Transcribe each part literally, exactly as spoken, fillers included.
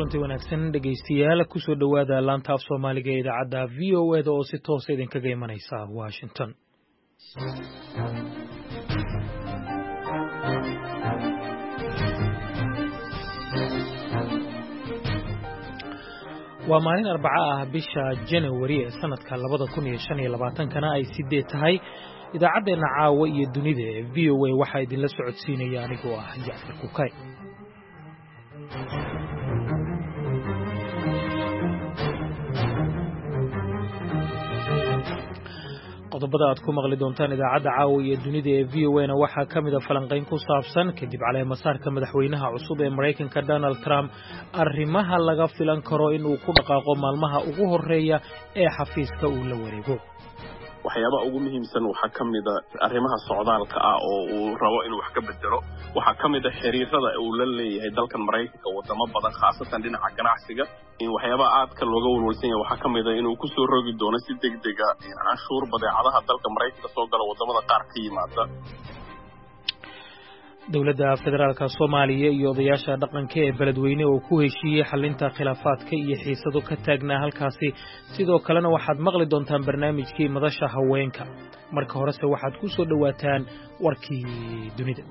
kulanti wanaagsan dhegaystayaal ku soo dhawaada laanta af Soomaaliga ee idaacadda V O A da oo si toos ah idinkaga imanaysa Washington. waa maalin arbaca ah bisha January ee sanadka labada kun iyo shan iyo labaatan kana ay sideed tahay idaacadeena caawa iyo dunida ee V O A waxa idinla socodsiinaya anigoo ah Jacfar Kukay. qodobada aad ku maqli doontaan idaacadda caawa iyo dunida ee V O A na waxaa ka mid ah falanqayn ku saabsan kadib caleemasaarka madaxweynaha cusub ee Mareykanka Donald Trump arrimaha laga filan karo in uu ku dhaqaaqo maalmaha ugu horeeya ee xafiiska uu la wareego. waxyaabaha ugu muhiimsan waxaa ka mid ah arrimaha socdaalka ah oo uu rabo inuu wax ka bedelo waxaa ka mid ah xiriirada uu la leeyahay dalkan Mareykanka wadamo badan khaasatan dhinaca ganacsiga in waxyaabaha aadka looga walwalsan yahay waxaa ka mid ah inuu ku soo rogi doono si degdeg ah canshuur badeecadaha dalka Mareykanka soo gala wadamada qaar ka yimaada. dowladda federaalka Soomaaliya iyo odayaasha dhaqanka ee beledweyne oo ku heshiiyay xalinta khilaafaadka iyo xiisado ka taagnaa halkaasi sidoo kalena waxaad maqli doontaan barnaamijkii madasha haweenka marka horese waxaad ku soo dhawaataan warkii dunida.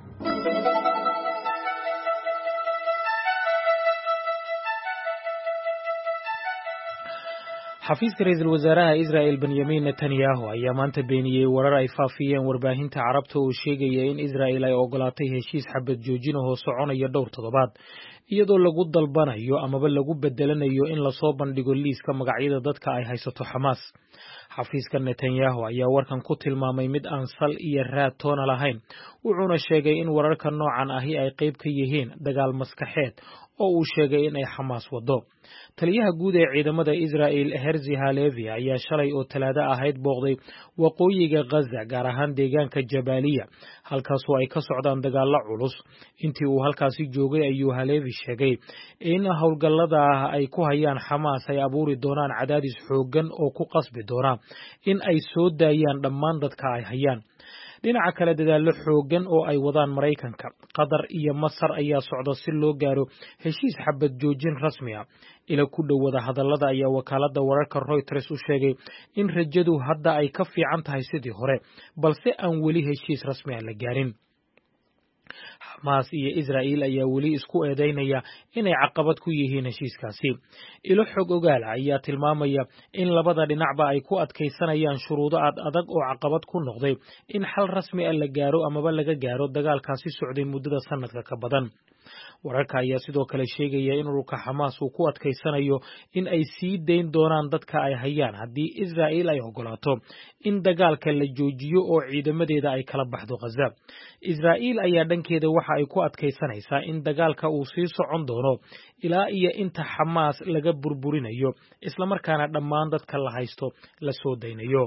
xafiiska ra'iisul wasaaraha Israel Benjamin Netanyahu ayaa maanta beeniyay warar ay faafiyeen warbaahinta Carabta oo sheegaya in Israel ay ogolaatay heshiis xabad joojin oo soconaya dhowr toddobaad iyadoo lagu dalbanayo amaba lagu bedelanayo in la soo bandhigo liiska magacyada dadka ay haysato Hamas. xafiiska Netanyahu ayaa warkan ku tilmaamay mid aan sal iyo raad toona lahayn wuxuuna sheegay in wararka noocan ahi ay qayb ka yihiin dagaal maskaxeed oo uu sheegay in ay Hamas wado. taliyaha guud ee ciidamada Israel Herzi Halevi ayaa shalay oo talaado ahayd booqday waqooyiga Gaza gaar ahaan deegaanka Jabaliya halkaas oo ay ka socdaan dagaalo culus. intii uu halkaasi joogay ayuu Halevi sheegay in howlgallada ay ku hayaan Hamas ay abuuri doonaan cadaadis xooggan oo ku qasbi doona in ay soo daayaan dhammaan dadka ay hayaan. dhinaca kale dadaallo xooggan oo ay wadaan Mareykanka, Qatar iyo Masar ayaa socda si loo gaaro heshiis xabad joojin rasmi ah. ila ku dhawada hadallada ayaa wakaaladda wararka Reuters u sheegay in rajadu hadda ay ka fiican tahay sidii hore balse aan weli heshiis rasmi ah la gaarin. Hamas iyo Israel ayaa weli isku eedeynaya inay caqabad ku yihiin heshiiskaasi. ilo xog ogaal ayaa tilmaamaya in labada dhinacba ay ku adkeysanayaan shuruudo adag oo caqabad ku noqday in xal rasmi ah la gaaro amaba laga gaaro dagaalkaasi socday muddada sanadka ka badan. wararka ayaa sidoo kale sheegaya in ururka Hamas uu ku adkeysanayo in ay sii deyn doonaan dadka ay hayaan haddii Israel ay ogolaato in dagaalka la joojiyo oo ciidamadeeda ay kala baxdo Gaza. Israel ayaa dhankeeda waxa ay ku adkeysanaysaa in dagaalka uu sii socon doono ilaa iyo inta Hamas laga burburinayo isla markaana dhammaan dadka la haysto la soo deynayo.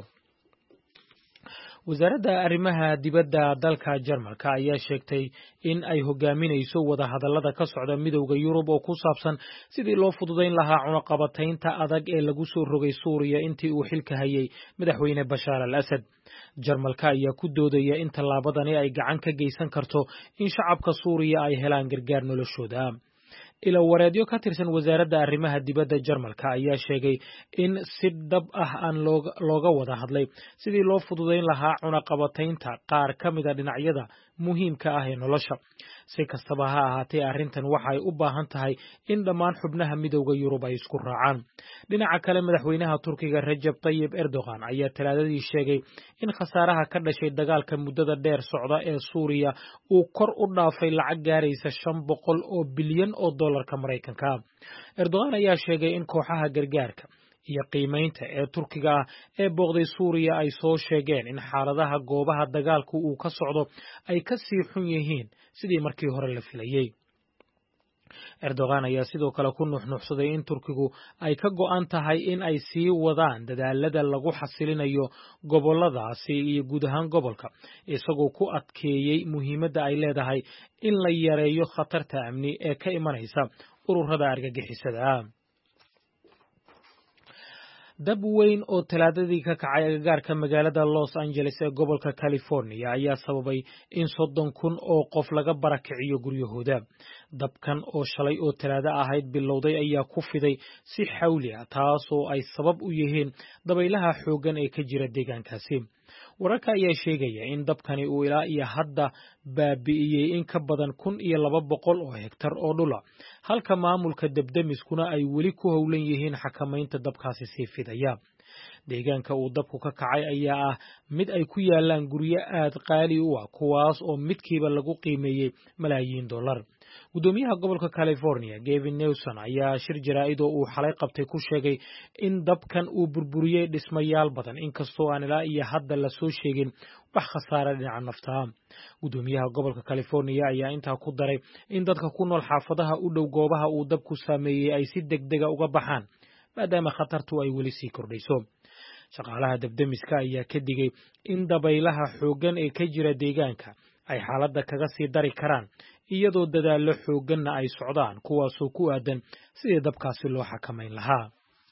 wasaaradda arrimaha dibadda dalka Jarmalka ayaa sheegtay in ay hogaaminayso wada hadallada ka socda midowga Yurub oo ku saabsan sidii loo fududeyn lahaa cunaqabataynta adag ee lagu soo rogay Suuriya intii uu xilka hayay madaxweyne Bashar al-Assad. Jarmalka ayaa ku doodaya in tallaabadani ay gacan ka geysan karto in shacabka Suuriya ay helaan gargaar noloshooda. ila wareedyo ka tirsan wasaaradda arrimaha dibadda Jarmalka ayaa sheegay in si dhab ah aan looga wada hadlay sidii loo fududeyn lahaa cunaqabataynta qaar ka mid ah dhinacyada muhiimka ah ee nolosha. si kastaba ha ahaatee arrintan waxay u baahan tahay in dhammaan xubnaha midowga Yurub ay isku raacaan. dhinaca kale madaxweynaha Turkiga Recep Tayyip Erdogan ayaa talaadadii sheegay in khasaaraha ka dhashay dagaalka muddada dheer socda ee Suuriya uu kor u dhaafay lacag gaaraysa shan boqol oo bilyan oo dollarka Mareykanka. Erdogan ayaa sheegay in kooxaha gargaarka iyo qiimeynta ee Turkiga ah ee booqday Suuriya ay soo sheegeen in xaaladaha goobaha dagaalku uu ka socdo ay ka sii xun yihiin sidii markii hore la filayay. Erdogan ayaa sidoo kale ku nuuxnuuxsaday in Turkigu ay ka go'an tahay in ay sii wadaan dadaalada lagu xasilinayo goboladaasi iyo guud ahaan gobolka isagoo ku adkeeyay muhiimadda ay leedahay in la yareeyo khatarta amni ee ka imanaysa ururada argagixisada. dab weyn oo talaadadii ka kacay agagaarka magaalada Los Angeles ee gobolka California ayaa sababay in soddon kun oo qof laga barakiciyo guryahooda. Dabkan oo shalay oo talaada ahayd bilowday ayaa ku fiday si xawli ah taas oo ay sabab u yihiin dabaylaha xooggan ee ka jira deegaankaasi. Wararka ayaa sheegaya in dabkani uu ilaa iyo hadda baabi'iyey in ka badan kun iyo laba boqol oo hektar oo dhul ah, halka maamulka dabdamiskuna ay weli ku howlan yihiin xakamaynta dabkaasi sii fidaya. Deegaanka uu dabku ka kacay ayaa ah mid ay ku yaalaan guryo aad qaali u ah kuwaas oo midkiiba lagu qiimeeyey malaayiin dollar. Gudoomiyaha gobolka California Gavin Newsom ayaa shir jaraa'id oo uu xalay qabtay ku sheegay in dabkan uu burburiyey dhismayaal badan inkastoo aan ilaa iyo hadda la soo sheegin wax khasaare dhinaca nafta ah. Gudoomiyaha gobolka California ayaa intaa ku daray in dadka ku nool xaafadaha u dhow goobaha uu dabku saameeyey ay si degdeg ah uga baxaan maadaama khatartu ay weli sii kordhayso. Shaqaalaha dabdamiska ayaa ka digay in dabaylaha xooggan ee ka jira deegaanka ay xaaladda kaga sii dari karaan iyadoo dadaallo xoogganna ay socdaan kuwaasoo ku aadan sidii dabkaasi loo xakamayn lahaa.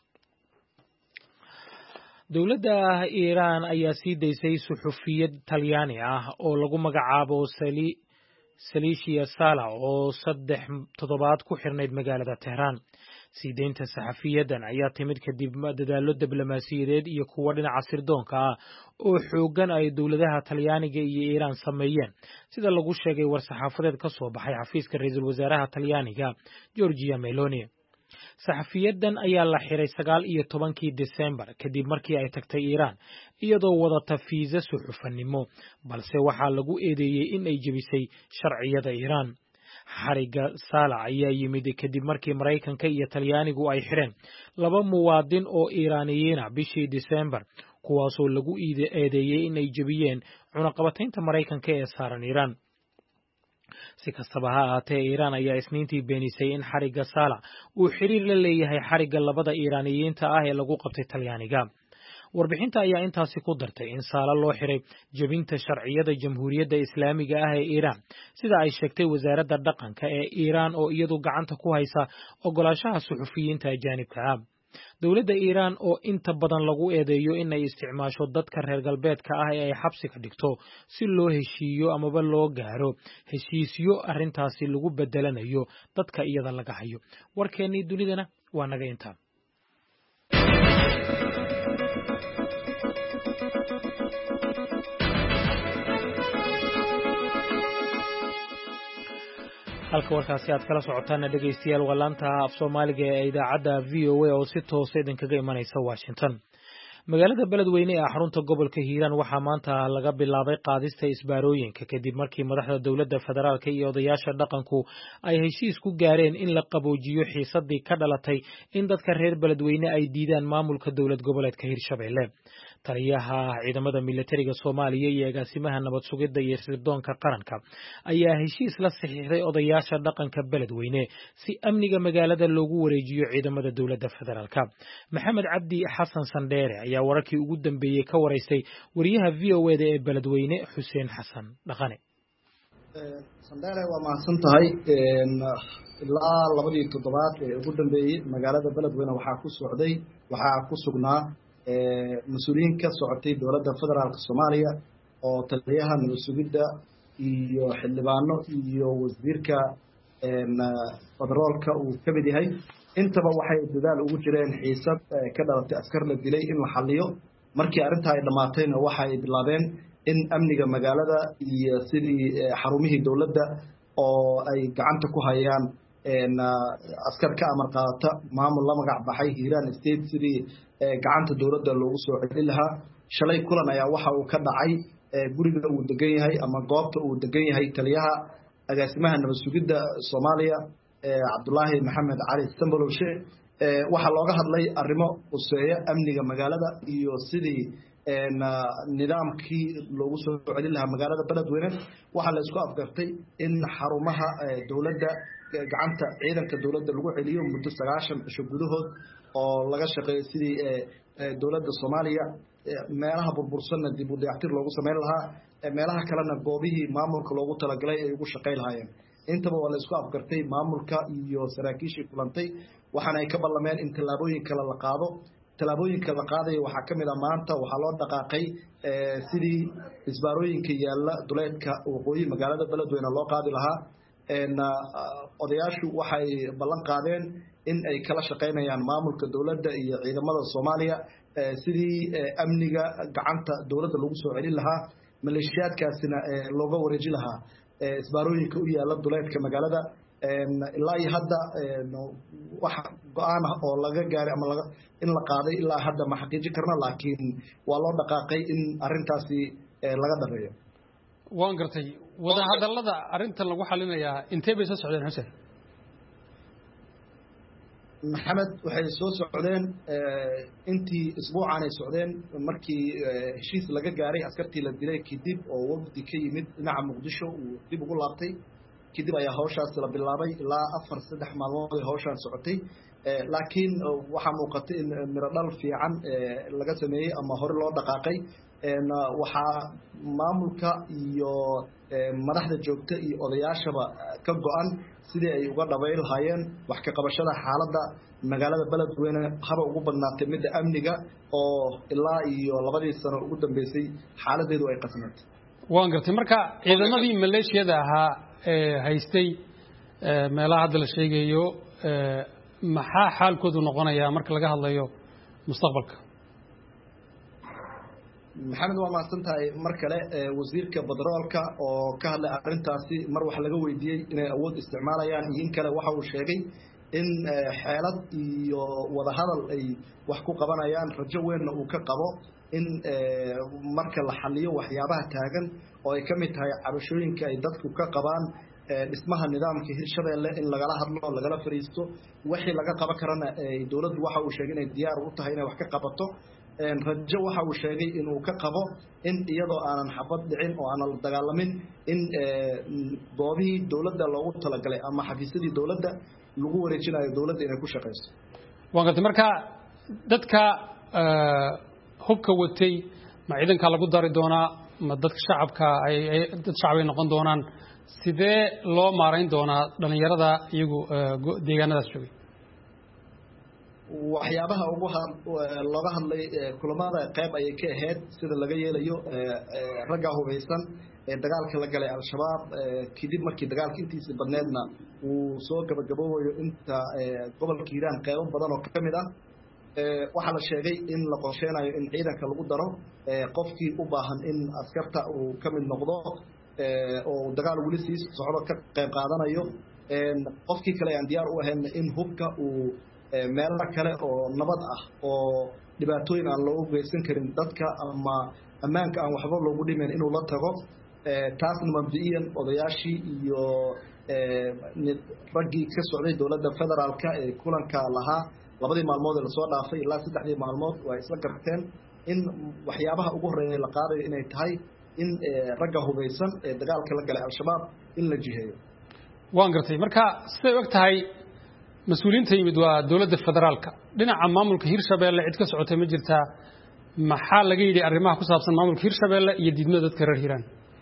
Dowladda Iiraan ayaa sii daysay suxufiyad Talyaani ah oo lagu magacaabo Saliishia Sala oo saddex toddobaad ku xirnayd magaalada Tehraan. Sii deynta saxafiyadan ayaa timid kadib dadaallo diblomaasiyadeed iyo kuwa dhinaca sirdoonka ah oo xooggan ay dowladaha Talyaaniga iyo Iiraan sameeyeen, sida lagu sheegay war-saxaafadeed ka soo baxay xafiiska ra'iisul wasaaraha Talyaaniga Giorgia Meloni. Saxafiyadan ayaa la xiray sagaal iyo tobankii Diseembar kadib markii ay tagtay Iiraan iyadoo wadata fiisa suxufanimo, balse waxaa lagu eedeeyey in ay jebisay sharciyada Iiraan. Xariga Sala ayaa yimid kadib markii Maraykanka iyo Talyaanigu ay xireen laba muwaadin oo Iiraaniyiin ah bishii Diseembar, kuwaasoo lagu eedeeyey in ay jebiyeen cunaqabataynta Maraykanka ee saaran Iiraan. Si kastaba ha ahaatee, Iiraan ayaa Isniintii beenisay in xariga Sala uu xiriir la leeyahay xariga labada Iiraaniyiinta ah ee lagu qabtay Talyaaniga. Warbixinta ayaa intaasi ku dartay in Sala loo xiray jebinta sharciyada Jamhuuriyadda Islaamiga ah ee Iiraan, sida ay sheegtay wasaaradda dhaqanka ee Iiraan oo iyadu gacanta ku haysa ogolaanshaha suxufiyiinta ajaanibka ah. Dowladda Iiraan oo inta badan lagu eedeeyo in ay isticmaasho dadka reer galbeedka ah ee ay xabsiga dhigto si loo heshiiyo amaba loo gaaro heshiisyo arrintaasi lagu bedelanayo dadka iyada laga hayo. Warkeennii dunidana waa naga intaa. halka warkaasi aad kala socotaan dhageystayaal waa laanta af Soomaaliga ee idaacadda V O A oo si toos ah idinkaga imanaysa Washington. Magaalada Beledweyne ee xarunta gobolka Hiiraan waxaa maanta laga bilaabay qaadista isbaarooyinka kadib markii madaxda dowladda federaalka iyo odayaasha dhaqanku ay heshiis ku gaareen in la qaboojiyo xiisadii ka dhalatay in dadka reer Beledweyne ay diidaan maamulka dowlad goboleedka Hirshabelle. Taliyaha ciidamada militariga Soomaaliya iyo agaasimaha nabad sugidda iyo sirdoonka qaranka ayaa heshiis la saxiixday odayaasha dhaqanka Beledweyne si amniga magaalada loogu wareejiyo ciidamada dowladda federaalka. Maxamed Cabdi Xasan Sandheere ayaa wararkii ugu dambeeyay ka wareysay wariyaha V O A da ee Beledweyne Xuseen Xasan Dhaqane. Sandheere waa mahadsan tahay. ilaa labadii toddobaad ee ugu dambeeyay magaalada Beledweyne waxaa ku socday waxaa ku sugnaa مسؤولين كسعتي دولة الفدرال الصومالية أو تليها من السجدة iyo xildhibaano iyo wasiirka federaalka uu ka mid yahay intaba waxay dadaal ugu jireen xiisad ka dhalatay askar la dilay in la xalliyo markii arinta ay dhamaatayna waxay bilaabeen in amniga magaalada iyo sidii xarumihii dawladda oo ay gacanta ku hayaan askar ka amar qaata maamul la magac baxay Hiiraan State sidii gacanta dawladda loogu soo celin lahaa. Shalay kulan ayaa waxa uu ka dhacay guriga uu degan yahay ama goobta uu degan yahay taliyaha agaasimaha nabad sugidda Soomaaliya Cabdullaahi Maxamed Cali Sambalowshe. Waxa looga hadlay arrimo quseeya amniga magaalada iyo sidii nidaamkii loogu soo celin lahaa magaalada Beledweyne. Waxa la isku afgartay in xarumaha dawladda gacanta ciidanka dawladda lagu celiyo muddo sagaashan cisho gudahood oo laga shaqeeyo sidii dawladda Soomaaliya meelaha burbursan dib u dayactir loogu sameyn lahaa, meelaha kalena goobihii maamulka loogu talagalay ay ugu shaqeyn lahaayeen. intaba waa la isku afgartay maamulka iyo saraakiishii kulantay waxaana ay ka ballameen in tallaabooyin kala la qaado talaabooyinka la qaadayo waxaa ka mid ah maanta waxaa loo dhaqaaqay sidii isbaarooyinka yaalla duleedka waqooyi magaalada beledweyne loo qaadi lahaa odayaashu waxay ballan qaadeen in ay kala shaqaynayaan maamulka dowladda iyo ciidamada Soomaaliya sidii amniga gacanta dowladda lagu soo celin lahaa maleeshiyaadkaasina looga wareejin lahaa isbaarooyinka u yaalla duleedka magaalada ilaa iyo hadda wax go'aan ah oo laga gaaray ama laga in la qaaday ilaa hadda ma xaqiijin karna laakiin waa loo dhaqaaqay in arrintaasi laga dhameeyo waan gartay wada hadallada arrintan lagu xalinayaa intee bay soo socdeen Xuseen maxamed waxay soo socdeen intii isbuucan ay socdeen markii heshiis laga gaaray askartii la dilay kadib oo waqti ka yimid dhinaca Muqdisho uu dib ugu laabtay kadib ayaa hawshaas la bilaabay ilaa afar saddex maalmood ay hawshaan socotay laakiin waxa muuqatay in miro dhal fiican laga sameeyay ama hore loo dhaqaaqay waxa maamulka iyo madaxda joogta iyo odayaashaba ka go'an sidii ay uga dhabayl hayeen wax ka qabashada xaaladda magaalada beledweyne haba ugu badnaatay midda amniga oo ilaa iyo labadii sano ugu dambeysay xaaladeedu ay qasnaatay waan gartay marka ciidamadii maleeshiyada ahaa ee haystay meelaha hadda la sheegayo maxaa xaalkoodu noqonayaa marka laga hadlayo mustaqbalka maxamed waa mahadsan tahay mar kale wasiirka batroolka oo ka hadlay arrintaasi mar wax laga weydiiyey inay awood isticmaalayaan iyo in kale waxa uu sheegay in xeelad iyo wadahadal ay wax ku qabanayaan rajo weynna uu ka qabo in marka la xaliyo waxyaabaha taagan oo ay ka mid tahay cabashooyinka ay dadku ka qabaan dhismaha nidaamka Hirshabeelle in lagala hadlo lagala fariisto wixii laga qaban karana dawladdu waxa uu sheegay inay diyaar u tahay inay wax ka qabato rajo waxa uu sheegay in uu ka qabo in iyadoo aanan xabad dhicin oo aanan la dagaalamin in doobihii dawladda loogu talagalay ama xafiisyadii dawladda lagu wareejinayo dawladda inay ku shaqeyso waan gartay marka dadka hubka watay ma ciidanka lagu dari doonaa ma dadka shacabka ay dad shacab ay noqon doonaan sidee loo maareyn doonaa dhalinyarada iyagu deegaanadaas joogay waxyaabaha ugu looga hadlay kulamada qayb ayay ka ahayd sida laga yeelayo ragga hubeysan ee dagaalka la galay al-shabaab kadib markii dagaalka intiisa badneedna uu soo gabagaboobayo inta gobolka Hiiraan qaybo badan oo ka mid ah waxaa la sheegay in la qorsheynayo in ciidanka lagu daro qofkii u baahan in askarta uu ka mid noqdo oo dagaal wali sii socdo ka qayb qaadanayo qofkii kale aan diyaar u ahayn in hubka uu meelo kale oo nabad ah oo dhibaatooyin aan loo geysan karin dadka ama ammaanka aan waxba loogu dhimayn inuu la tago taasna mabdi'iyan odayaashii iyo raggii ka socday dowladda federaalka ee kulanka lahaa labadii maalmood ee lasoo dhaafay ilaa saddexdii maalmood waa isla garteen in waxyaabaha ugu horreeya la qaadayo inay tahay in ragga hubeysan ee dagaalka la galay al-shabaab in la jiheeyo waan gartay marka siday og tahay mas-uuliyiinta yimid waa dowladda federaalka dhinaca maamulka Hirshabeelle cid ka socotay ma jirtaa maxaa laga yidhi arrimaha ku saabsan maamulka Hirshabeelle iyo diidmada dadka reer Hiiraan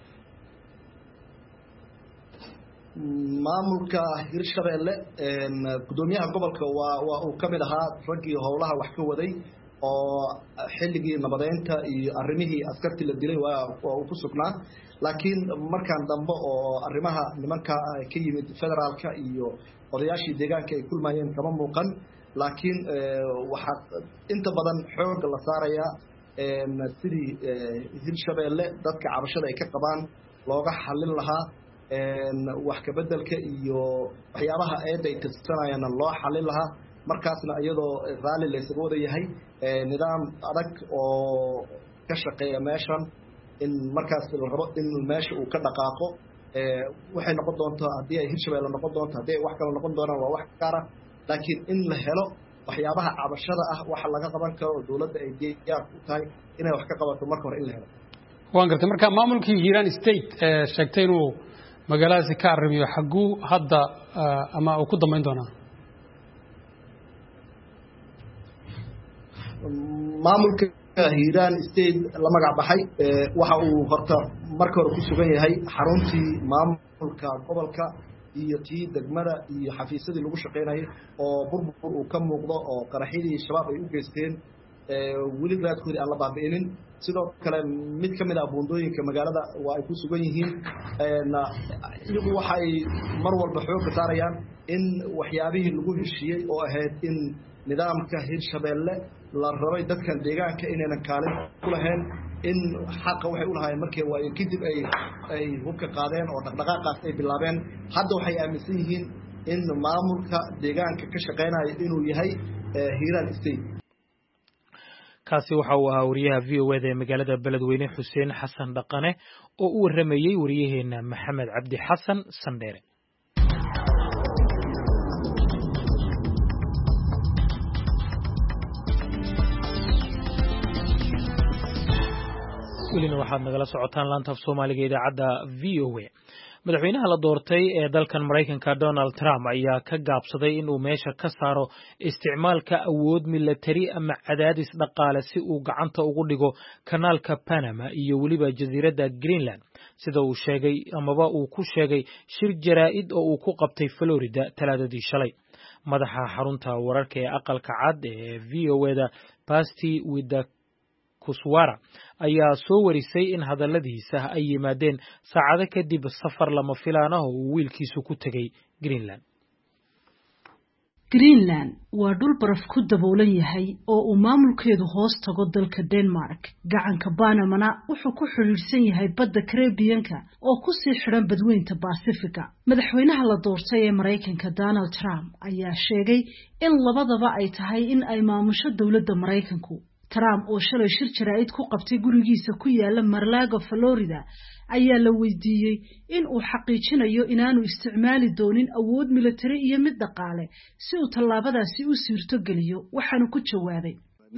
maamulka Hirshabeelle gudoomiyaha gobolka waa waa uu ka mid ahaa raggii howlaha wax ka waday oo xilligii nabadeynta iyo arrimihii askartii la dilay waa uu ku sugnaa laakiin markaan dambe oo arrimaha nimanka ka yimid federaalka iyo odayaashii deegaanka ay kulmayeen kama muuqan laakiin waxa inta badan xoog la saaraya sidii Hirshabeelle dadka cabashada ay ka qabaan looga xalin lahaa wax ka bedelka iyo waxyaabaha ay tirsanayaan loo xalin lahaa markaasna iyadoo raali la isaga wada yahay nidaam adag oo ka shaqeeya meeshan in markaas la rabo in meesha uu ka dhaqaaqo waxay noqon doontaa haddii ay Hirshabeelle noqon doonto haddii ay wax kale noqon doonaan waa wax gaar ah laakiin in la helo waxyaabaha cabashada ah waxa laga qaban karo dawladda ay diyaar u tahay inay wax ka qabato marka hore in la helo waan gartay marka maamulkii Hiiraan State sheegtay inuu magaaladaasi ka arrimiyo xaguu hadda ama uu ku dambeyn doonaa maamulka Hiiraan State la magac baxay waxa uu horta marka hore ku sugan yahay xaruntii maamulka gobolka iyo tii degmada iyo xafiisyadii lagu shaqeynayay oo burbur uu ka muuqdo oo qaraxidii shabaab ay u geysteen weli raadkoodii aan la baabi'inin sidoo kale mid ka mid ah buundooyinka magaalada waa ay ku sugan yihiin iyagu waxay mar walba xoogga saarayaan in waxyaabihii lagu heshiiyey oo ahayd in nidaamka Hirshabeelle la rabay dadkan deegaanka inaynan kaalin ku lahayn in xaqa waxay u lahaayeen markii waa kadib ay ay hubka qaadeen oo dhaqdhaqaaqaas ay bilaabeen hadda waxay aaminsan yihiin in maamulka deegaanka ka shaqeynaya inuu yahay Hiiraan State. kaasi waxa uu ahaa wariyaha V O A ee magaalada Beledweyne Xuseen Xasan Dhaqane oo u waramayay wariyaheena Maxamed Cabdi Xasan Sandheere. welina waxaad nagala socotaan laanta af Soomaaliga idaacadda V O A. madaxweynaha la doortay ee dalkan Mareykanka Donald Trump ayaa ka gaabsaday in uu meesha ka saaro isticmaalka awood military ama cadaadis dhaqaale si uu gacanta ugu dhigo kanaalka Panama iyo weliba jasiiradda Greenland sida uu sheegay amaba uu ku sheegay shir jaraa'id oo uu ku qabtay Florida talaadadii shalay. madaxa xarunta wararka ee aqalka cad ee V O A-da Pasti Kuswara ayaa soo warisay in hadalladiisa ay yimaadeen saacado kadib safar lama filaan ah oo uu wiilkiisu ku tagay Greenland. Greenland waa dhul baraf ku daboolan yahay oo uu maamulkeedu hoos tago dalka Denmark. gacanka Panama wuxuu ku xiriirsan yahay badda Caribbean-ka oo ku sii xiran badweynta Pacific. madaxweynaha la doortay ee Mareykanka Donald Trump ayaa sheegay in labadaba ay tahay in ay maamusho dawladda Mareykanku. Trump oo shalay shir jaraa'id ku qabtay gurigiisa ku yaala Mar-a-Lago, Florida ayaa la weydiiyey in uu xaqiijinayo inaanu isticmaali doonin awood military iyo mid dhaqaale si uu tallaabadaasi u suurto geliyo. waxaanu ku jawaabay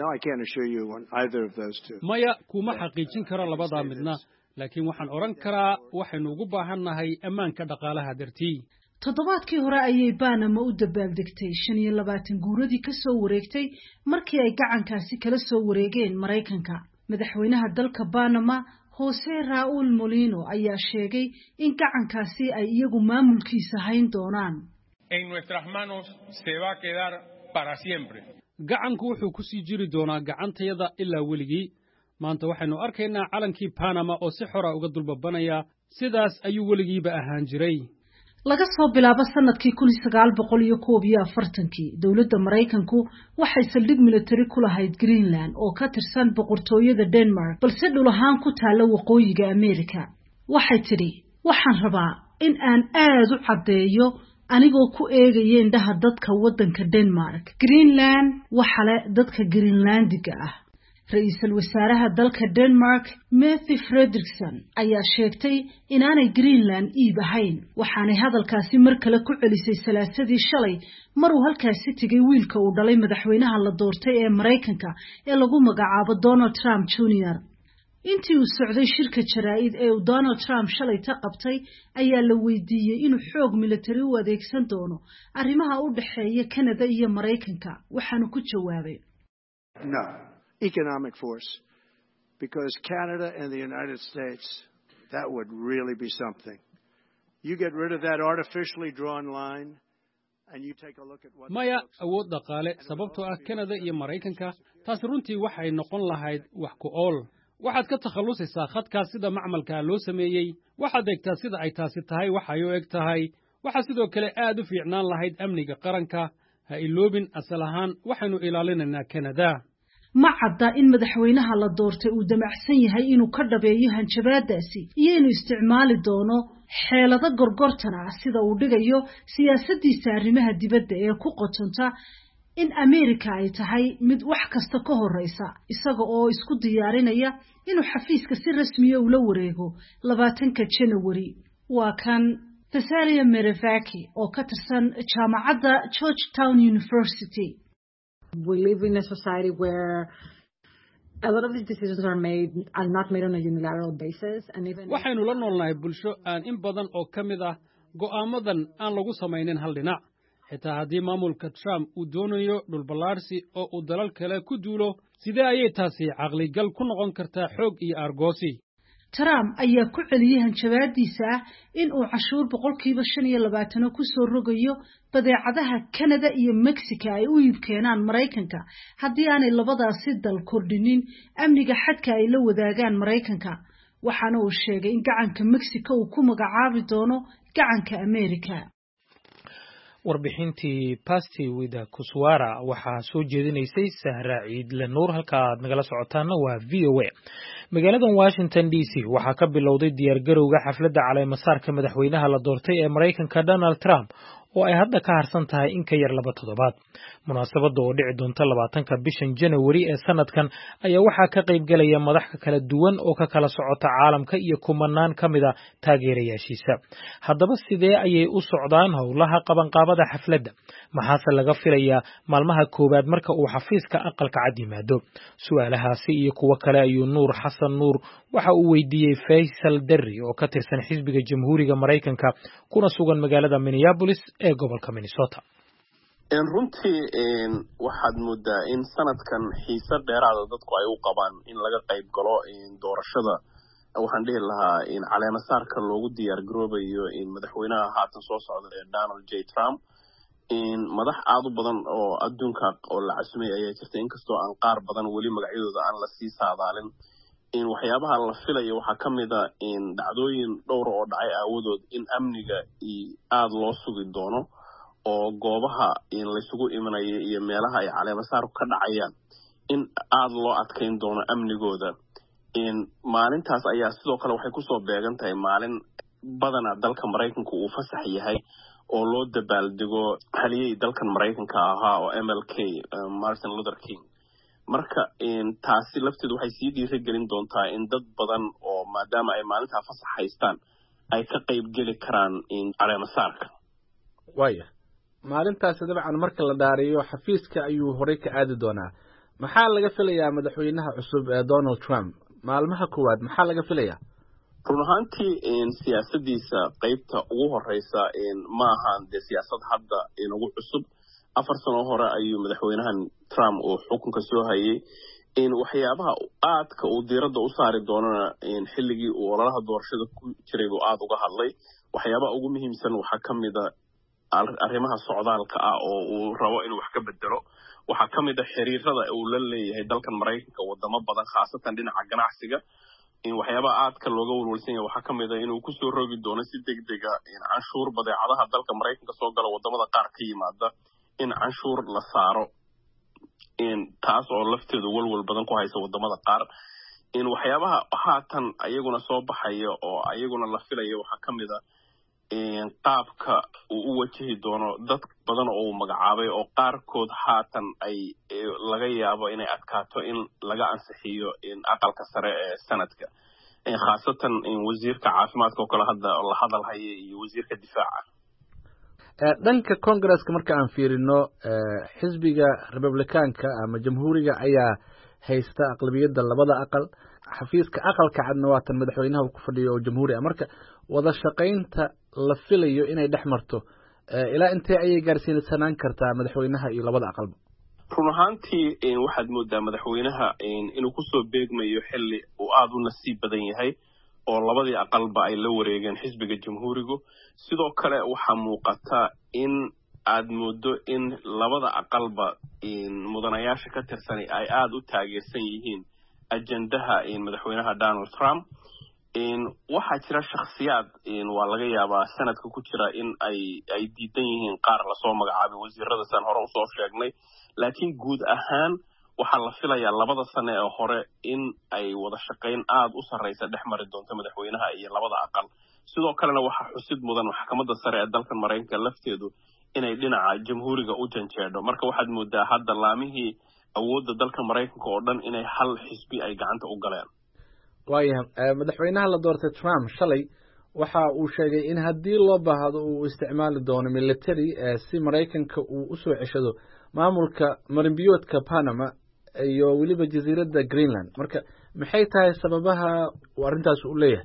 maya kuma xaqiijin karo labada midna laakiin waxaan oran karaa waxaynu ugu baahannahay ammaanka dhaqaalaha dartii. toddobaadkii hore ayay Panama u dabaaldegtay shan iyo labaatan guuradii ka soo wareegtay markii ay gacankaasi kala soo wareegeen Mareykanka. madaxweynaha dalka Panama Jose Raúl Molino ayaa sheegay in gacankaasi ay iyagu maamulkiisa hayn doonaan. En nuestras manos se va a quedar para siempre. gacanku wuxuu ku sii jiri doonaa gacantayada ilaa weligii. maanta waxaynu arkaynaa calankii Panama oo si xor ah uga dulbabanaya sidaas ayuu weligiiba ahaan jiray. laga soo bilaabo sanadkii kun iyo sagaal boqol iyo koob iyo afartan-kii dawladda Mareykanku waxay saldhig military ku lahayd Greenland oo ka tirsan boqortooyada Denmark balse dhul ahaan ku taala waqooyiga Amerika. waxay tidhi waxaan rabaa in aan aad u caddeeyo anigoo ku eegaya indhaha dadka waddanka Denmark. Greenland waxa leh dadka Greenlandiga ah. Ra'iisul wasaaraha dalka Denmark Mette Frederiksen ayaa sheegtay inaanay Greenland iib ahayn waxaanay hadalkaasi mar kale ku celisay salaasadii shalay mar uu halkaasi tegay wiilka uu dhalay madaxweynaha la doortay ee Mareykanka ee lagu magacaabo Donald Trump Junior intii uu socday shirka jaraa'id ee uu Donald Trump shalay ta qabtay ayaa la weydiiyey inuu xoog military u adeegsan doono arrimaha u dhaxeeya Canada iyo Mareykanka waxaanu ku jawaabay no economic force because Canada and the United States that would really be something. You get rid of that artificially drawn line and you take a look at what maya awood dhaqaale sababtoo ah Canada iyo Mareykanka taas runtii waxay noqon lahayd wax ku ool. waxaad ka takhalusaysaa khadkaas sida macmalka loo sameeyay waxaad eegtaa sida ay taasi tahay waxa ay u eg tahay waxa sidoo kale aad u fiicnaan lahayd amniga qaranka ha iloobin asal ahaan waxaynu ilaalinaynaa Canada. ma cadda in madaxweynaha la doortay uu damacsan yahay inuu ka dhabeeyo hanjabaadaasi iyo inuu isticmaali doono xeelado gorgortan ah sida uu dhigayo siyaasaddiisa arrimaha dibadda ee ku qotonta in Amerika ay tahay mid wax kasta ka horeysa isaga oo isku diyaarinaya inuu xafiiska si rasmi ah ula wareego labaatanka January. waa kan Thesalia Merivaki oo ka tirsan jaamacadda Georgetown University. We live in a society where a lot of these decisions are made are not made on a unilateral basis and even waxaynu la noolnahay bulsho aan in badan oo ka mid ah go'aamadan aan lagu samaynin hal dhinac xitaa haddii maamulka Trump uu doonayo dhul ballaarsi oo uu dalal kale ku duulo sidee ayay taasi caqligal ku noqon kartaa xoog iyo argoosi. Trump ayaa ku celiyay hanjabaadiisa ah in uu cashuur boqolkiiba shan iyo labaatan ku soo rogayo badeecadaha Canada iyo Mexico ay u iibkeenaan Mareykanka haddii aanay labadaasi dal kordhinin amniga xadka ay la wadaagaan Mareykanka. waxaana uu sheegay in gacanka Mexico uu ku magacaabi doono gacanka America. warbixintii Pasti Wida Kuswara waxaa soo jeedinaysay Sahra Ciidle Nuur. halka aad nagala socotaana waa V O A. magaalada Washington D C waxaa ka bilowday diyaar garowga xafladda caleemasaarka madaxweynaha la doortay ee Mareykanka Donald Trump oo ay hadda ka harsan tahay in ka yar laba toddobaad. munaasabadda oo dhici doonta labaatanka bishan January ee sanadkan ayaa waxaa ka qayb galaya madax kala duwan oo ka kala socota caalamka iyo kumanaan ka mid ah taageerayaashiisa. haddaba sidee ayay u socdaan howlaha qabanqaabada xafladda? maxaase laga filayaa maalmaha koowaad marka uu xafiiska aqalka cad yimaado? su'aalahaasi iyo kuwo kale ayuu Nuur Xasan Nuur waxa uu weydiiyey Faysal Derri oo ka tirsan xisbiga Jamhuuriga Mareykanka kuna sugan magaalada Minneapolis ee gobolka Minnesota. runtii waxaad moodaa in sanadkan xiise dheeraada dadku ay u qabaan in laga qayb galo doorashada. waxaan dhihi lahaa in caleemasaarka loogu diyaar garoobayo in madaxweynaha haatan soo socda ee Donald J Trump in madax aad u badan oo adduunka oo la casumay ayaa jirta, inkastoo aan qaar badan weli magacyadooda aan la sii saadaalin. in waxyaabaha la filayo waxaa ka mid ah in dhacdooyin dhowr oo dhacay aawadood in amniga aad loo sugi doono oo goobaha in la isugu imanayo iyo meelaha ay caleemasaarku ka dhacayaan in aad loo adkeyn doono amnigooda. in maalintaas ayaa sidoo kale waxay kusoo beegan tahay maalin badana dalka Mareykanka uu fasax yahay oo loo dabaaldego haliyey dalkan Mareykanka ahaa oo M L K Martin Luther King. marka in taasi lafteedu waxay sii dhiirigelin doontaa in dad badan oo maadaama ay maalintaa fasax haystaan ay ka qayb geli karaan in caleemasaarka. waaya maalintaasi dabcan marka la dhaariyo xafiiska ayuu horey ka aadi doonaa. maxaa laga filayaa madaxweynaha cusub ee Donald Trump maalmaha koowaad? maxaa laga filayaa? run ahaantii in siyaasadiisa qaybta ugu horeysa in ma ahan dee siyaasad hadda inugu cusub. afar sano hore ayuu madaxweynahan Trump uu xukunka soo hayay. in waxyaabaha aadka uu diiradda u saari doonana in xilligii uu ololaha doorashada ku jiray uu aad uga hadlay. waxyaabaha ugu muhiimsan waxaa ka mid ah arrimaha socdaalka ah oo uu rabo inuu wax ka bedelo. waxaa ka mid ah xiriirada uu la leeyahay dalkan Mareykanka wadamo badan khaasatan dhinaca ganacsiga. in waxyaabaha aadka looga walwalsan yahay waxaa ka mid ah inuu kusoo rogi doono si degdeg ah in canshuur badeecadaha dalka Mareykanka soo gala wadamada qaar ka yimaada in canshuur la saaro. in taas oo lafteedu walwal badan ku haysa wadamada qaar. in waxyaabaha haatan ayaguna soo baxaya oo ayaguna la filayo waxaa ka mid ah in qaabka uu u wajihi doono dad badan oo uu magacaabay oo qaarkood haatan ay laga yaabo inay adkaato in laga ansixiyo in aqalka sare ee sanadka. khaasatan in wasiirka caafimaadka oo kale hadda la hadal haya iyo wasiirka difaaca. dhanka Congress-ka marka aan fiirino xisbiga Republicaanka ama Jamhuuriga ayaa haysta aqlabiyadda labada aqal. xafiiska aqalka cadna waa tan madaxweynaha uu ku fadhiyo oo jamhuuri ah. marka wada shaqaynta la filayo inay dhex marto ilaa intee ayay gaarsiinsanaan kartaa madaxweynaha iyo labada aqalba? run ahaantii waxaad moodaa madaxweynaha inuu kusoo beegmayo xilli uu aad u nasiib badan yahay oo labadii aqalba ay la wareegeen xisbiga jamhuurigu. sidoo kale waxaa muuqata in aad moodo in labada aqalba mudanayaasha ka tirsan ay aad u taageersan yihiin ajendaha madaxweynaha Donald Trump. in waxaa jira shakhsiyaad waa laga yaabaa sanadka ku jira in ay ay diidan yihiin qaar la soo magacaabay wasiirada san hore u soo sheegnay. laakiin guud ahaan waxaa la filayaa labada sano ee hore in ay wada shaqayn aad u sarreysa dhex mari doonto madaxweynaha iyo labada aqal. sidoo kalena waxaa xusid mudan maxkamadda sare ee dalkan Mareykanka lafteedu inay dhinaca jamhuuriga u janjeedho. marka waxaad moodaa hadda laamihii awoodda dalka Mareykanka oo dhan inay hal xisbi ay gacanta u galeen. waayahay madaxweynaha la doortay Trump shalay waxa uu sheegay in haddii loo baahdo uu isticmaali doono military si Mareykanka uu u soo ceshado maamulka marinbiyoodka Panama iyo weliba jasiiradda Greenland. marka maxay tahay sababaha uu arrintaas u leeyahay?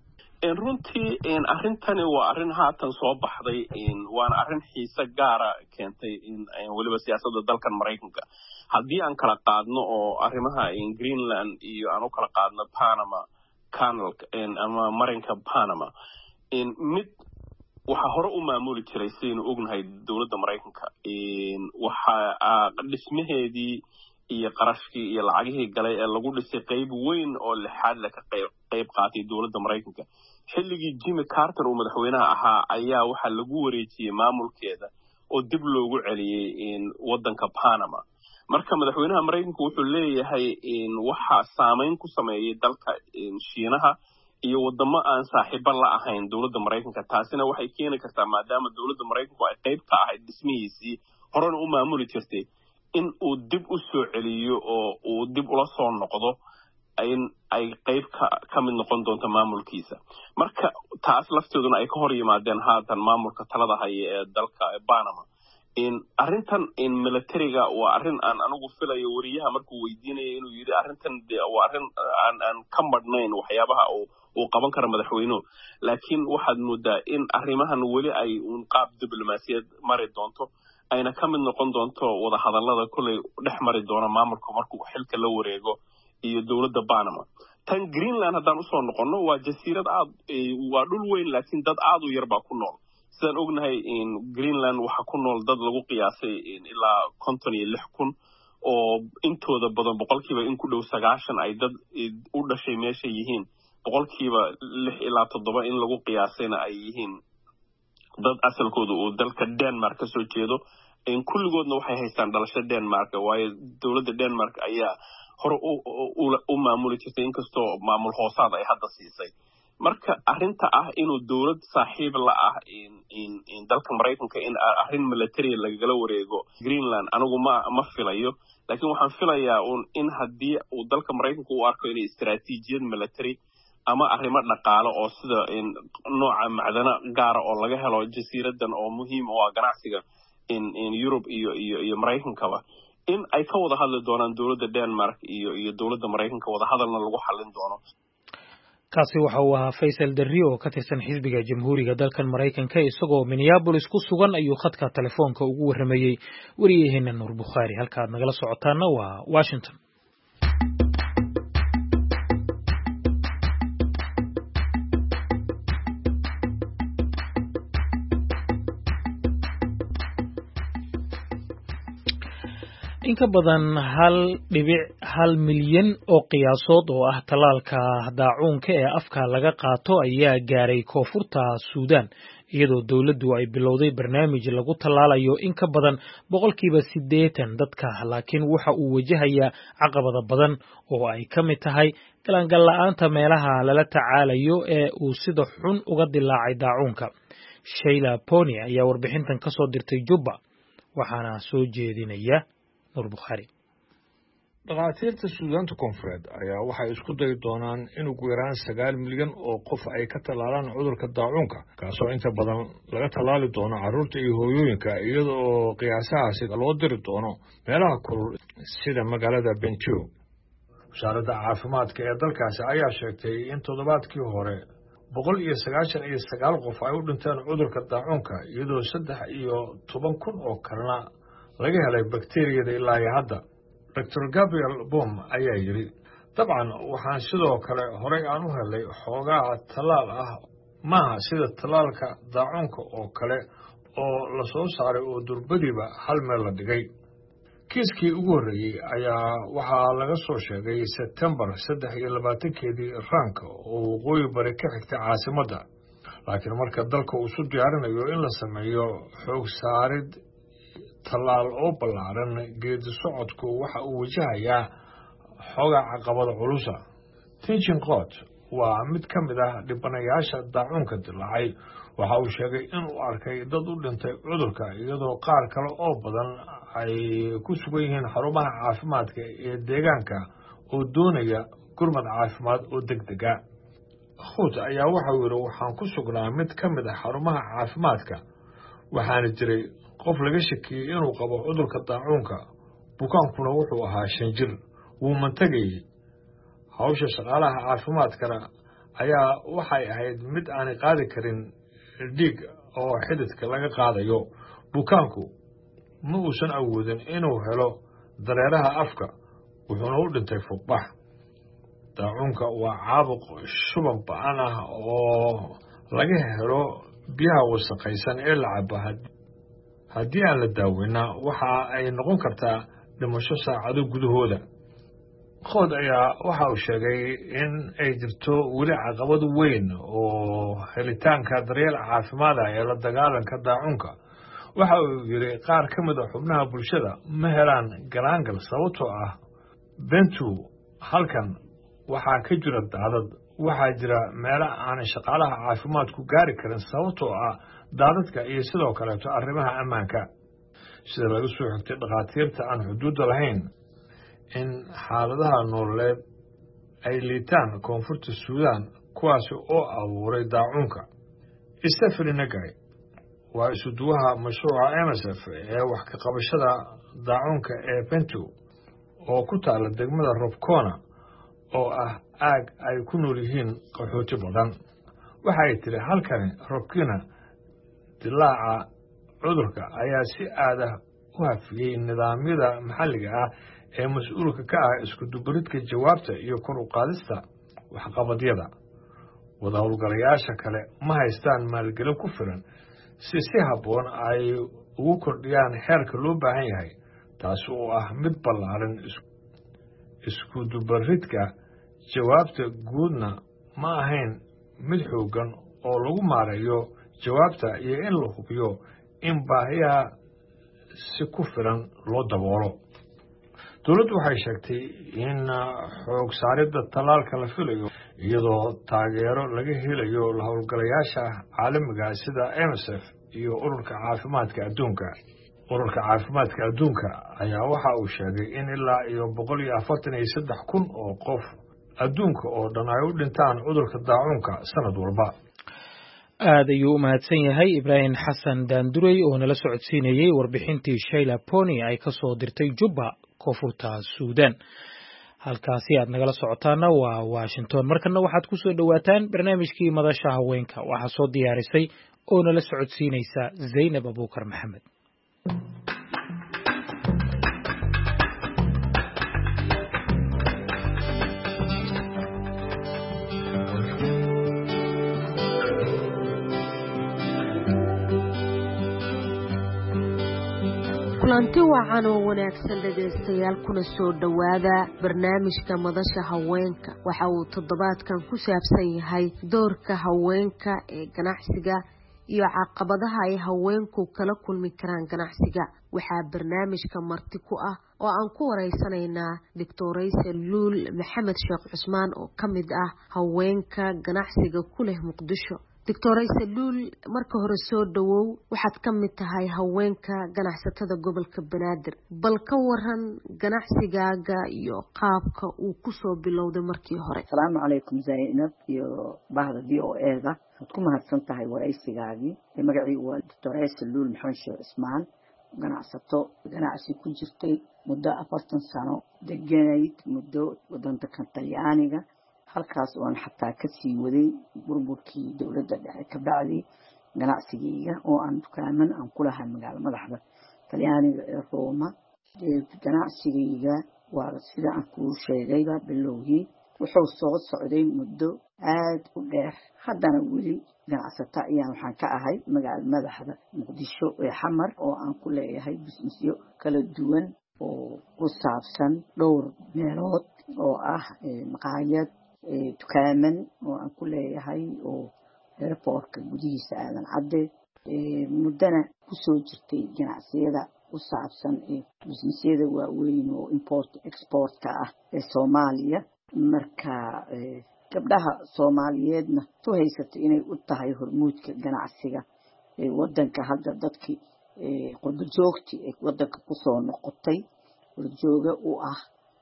runtii arrintani waa arrin haatan soo baxday waana arrin xiise gaara keentay in weliba siyaasadda dalkan Mareykanka. haddii aan kala qaadno oo arrimaha Greenland iyo aan u kala qaadno Panama canal ama marinka Panama in mid waxa hore u maamuli jiray sidaynu ognahay dowladda Mareykanka in waxa dhismaheedii iyo qarashkii iyo lacagihii galay ee lagu dhisay qayb weyn oo lixaad la ka qayb qaatay dowladda Mareykanka xilligii Jimmy Carter uu madaxweynaha ahaa ayaa waxa lagu wareejiyay maamulkeeda oo dib loogu celiyay in wadanka Panama marka madaxweynaha Mareykanka wuxuu leeyahay in waxa saameyn ku sameeyay dalka Shiinaha iyo wadamo aan saaxiibo la ahayn dowladda Mareykanka taasina waxay keeni kartaa maadaama dowladda Mareykanku ay qayb ka ahayd dhismihiisii horena u maamuli jirtay in uu dib u soo celiyo oo uu dib ula soo noqdo in ay qayb ka ka mid noqon doonto maamulkiisa marka taas lafteeduna ay ka hor yimaadeen haatan maamulka talada haya ee dalka Panama in arrintan in militariga waa arrin aan anigu filayo wariyaha markuu weydiinayay inuu yiri arrintan waa arrin aan aan ka madhnayn waxyaabaha uu uu qaban karo madaxweynuhu laakiin waxaad moodaa in arrimahan weli ay un qaab diblomaasiyad mari doonto ayna ka mid noqon doonto wada hadallada kulay dhex mari doona maamulka markuu xilka la wareego iyo dowladda Panama tan Greenland haddaan usoo noqono waa jasiirad aad waa dhul weyn laakiin dad aad u yar baa ku nool sidaan ognahay in Greenland waxa ku nool dad lagu qiyaasay ilaa konton iyo lix kun oo intooda badan boqolkiiba in ku dhow sagaashan ay dad u dhashay meesha yihiin boqolkiiba lix ilaa toddoba in lagu qiyaasayna ay yihiin dad asalkooda uu dalka Denmark ka soo jeedo in kulligoodna waxay haystaan dhalasho Denmark waayo dowladda Denmark ayaa hore u maamuli jirtay inkastoo maamul hoosaad ay hadda siisay marka arrinta ah inuu dowlad saaxiib la ah in in in dalka Mareykanka in arrin military laga wareego Greenland anigu ma ma filayo laakiin waxaan filayaa in haddii uu dalka Mareykanka u arko inay istiraatiijiyad military ama arrimo dhaqaale oo sida in nooca macdana gaar oo laga helo jasiiradan oo muhiim u ah ganacsiga in in Europe iyo iyo iyo Mareykankaba in ay ka wada hadli doonaan dowladda Denmark iyo iyo dowladda Mareykanka wada hadalna lagu xalin doono kaasi waxa uu ahaa Faisal Darri oo ka tirsan xisbiga jamhuuriga dalkan Mareykanka isagoo Minneapolis ku sugan ayuu khadka telefoonka ugu waramayay wariyaheena Nuur Bukhari halka aad nagala socotaana waa Washington in ka badan hal dhibic hal milyan oo qiyaasood oo ah talaalka daacuunka ee afka laga qaato ayaa gaaray koonfurta Suudaan iyadoo dawladdu ay bilowday barnaamij lagu talaalayo in ka badan boqolkiiba siddeetan dadka laakiin waxa uu wajahayaa caqabado badan oo ay ka mid tahay galangal la'aanta meelaha lala tacaalayo ee uu sida xun uga dilaacay daacuunka Sheila Pony ayaa warbixintan ka soo dirtay Juba waxaana soo jeedinaya Nuur Bukhari dhaqaatiirta Suudaanta Koonfureed ayaa waxay isku dayi doonaan in ugu yaraan sagaal milyan oo qof ay ka talaalaan cudurka daacuunka kaasoo inta badan laga talaali doono carruurta iyo hooyooyinka iyada oo qiyaasahaasi loo diri doono meelaha kulul sida magaalada Bentiu wasaaradda caafimaadka ee dalkaasi ayaa sheegtay in toddobaadkii hore boqol iyo sagaashan iyo sagaal qof ay u dhinteen cudurka daacuunka iyadoo saddex iyo toban kun oo kalena laga helay bakteeriyada ilaa iyo hadda doctor Gabriel Bom ayaa yiri dabcan waxaan sidoo kale horey aan u helay xoogaa talaal ah maaha sida talaalka daacuunka oo kale oo la soo saaray oo durbadiiba hal meel la dhigay kiiskii ugu horreeyey ayaa waxaa laga soo sheegay September saddex iyo labaatankeedii Ranka oo waqooyi bari ka xigtay caasimadda laakiin marka dalka uu isu diyaarinayo in la sameeyo xoog saarid talaal oo ballaaran geedi socodku waxa uu wajahayaa xoogaa caqabada culusa Teaching Court waa mid ka mid ah dhibanayaasha daacuunka dilaacay waxa uu sheegay inuu arkay dad u dhintay cudurka iyadoo qaar kale oo badan ay ku sugan yihiin xarumaha caafimaadka ee deegaanka oo doonaya gurmad caafimaad oo degdega Khut ayaa waxa uu yiri waxaan ku sugnaa mid ka mid ah xarumaha caafimaadka waxaana jiray qof laga shakiyay inuu qabo cudurka daacuunka bukaankuna wuxuu ahaa shan jir wuu mantagay hawsha shaqaalaha caafimaadkana ayaa waxay ahayd mid aan qaadi karin dhiig oo xididka laga qaadayo bukaanku ma uusan awoodin inuu helo dareeraha afka wuxuuna u dhintay fuuqbax daacuunka waa caabuq shuban ba-an ah oo laga helo biyaha wasaqaysan ee la cabo haddii aan la daaweyna waxa ay noqon kartaa dhimasho saacado gudahooda. qood ayaa waxa uu sheegay in ay jirto weli caqabad weyn oo helitaanka daryeel caafimaad ah ee la dagaalanka daacuunka. waxa uu yidhi qaar ka mid a xubnaha bulshada ma helaan galaangal sababtoo ah bentu halkan waxaa ka jira daadad, waxaa jira meelo aanay shaqaalaha caafimaadku gaari karin sababtoo ah daadadka iyo sidoo kaleeto arrimaha ammaanka. sida laga soo xigtay dhakhaatiirta aan xuduudda lahayn in xaaladaha nololeed ay liitaan koonfurta suudaan kuwaasi oo abuuray daacuunka. Stephanie Nagai waa isuduwaha mashruuca M S F ee wax ka qabashada daacuunka ee Bentu oo ku taala degmada Robcona oo ah aag ay ku nool yihiin qaxooti badan. waxay tiri halkani Robcona dilaaca cudurka ayaa si aad ah u hafiyey nidaamyada maxalliga ah ee mas-uulka ka ah isku dubaridka jawaabta iyo kor u qaadista waxqabadyada. wada howlgalayaasha kale ma haystaan maalgelin ku filan si si habboon ay ugu kordhiyaan xeerka loo baahan yahay, taasi oo ah mid ballaaran. isku dubaridka jawaabta guudna ma ahayn mid xooggan oo lagu maareeyo jawaabta iyo in la hubiyo in baahiyaha si ku filan loo daboolo. dowladdu waxay sheegtay in xoog saaridda tallaalka la filayo iyadoo taageero laga helayo la howlgalayaasha caalamiga sida M S F iyo ururka caafimaadka adduunka. ururka caafimaadka adduunka ayaa waxa uu sheegay in ilaa iyo boqol iyo afartan iyo saddex kun oo qof adduunka oo dhan ay u dhintaan cudurka daacuunka sanad walba. aad ayuu u mahadsan yahay Ibraahim Xasan Daanduray oo nala socodsiinayay warbixintii Sheila Pony ay ka soo dirtay Juba koonfurta Suudaan. halkaasi aad nagala socotaana waa Washington. markana waxaad ku soo dhawaataan barnaamijkii madasha haweenka waxa soo diyaarisay oo nala socodsiinaysa Zainab Abuukar Maxamed. kulanti wacan oo wanaagsan dhegaystayaal kuna soo dhawaada barnaamijka madasha haweenka. waxa uu toddobaadkan ku saabsan yahay doorka haweenka ee ganacsiga iyo caqabadaha ay haweenku kala kulmi karaan ganacsiga. waxaa barnaamijka marti ku ah oo aan ku wareysanaynaa Doctorayse Luul Maxamed Sheekh Cusmaan oo ka mid ah haweenka ganacsiga ku leh Muqdisho. Doctorayse Luul, marka hore soo dhawow, waxaad ka mid tahay haweenka ganacsatada gobolka Banaadir. bal ka waran ganacsigaaga iyo qaabka uu ku soo bilowday markii hore. Assalaamu calaykum Zainab iyo bahda V O A da. Waxaad ku mahadsan tahay waraysigaagii. Magacaygu waa Doctorayse Luul Maxamed Sheekh Cusmaan, ganacsato ganacsi ku jirtay muddo afartan sano, degenayd muddo waddanka Talyaaniga. halkaas oo aan xataa ka sii waday burburkii dowladda dhexe ka bacdi ganacsigayga oo aan dukaaman aan ku lahay magaalo madaxda Talyaaniga ee Roma. ganacsigayga waa sida aan kuu sheegayba bilowgii wuxuu soo socday muddo aad u dheer. haddana weli ganacsato ayaan waxaan ka ahay magaalo madaxda Muqdisho ee Xamar oo aan ku leeyahay businessyo kala duwan oo ku saabsan dhowr meelood oo ah maqaayad, dukaaman oo aan ku leeyahay oo airportka gudihiisa aadan cadde. muddana ku soo jirtay ganacsiyada ku saabsan businessyada waaweyn oo import exportka ah ee Soomaaliya. marka gabdhaha Soomaaliyeedna tu haysato inay u tahay hormuudka ganacsiga ee waddanka. hadda dadkii qurbo joogti ee waddanka ku soo noqotay horjooga u ah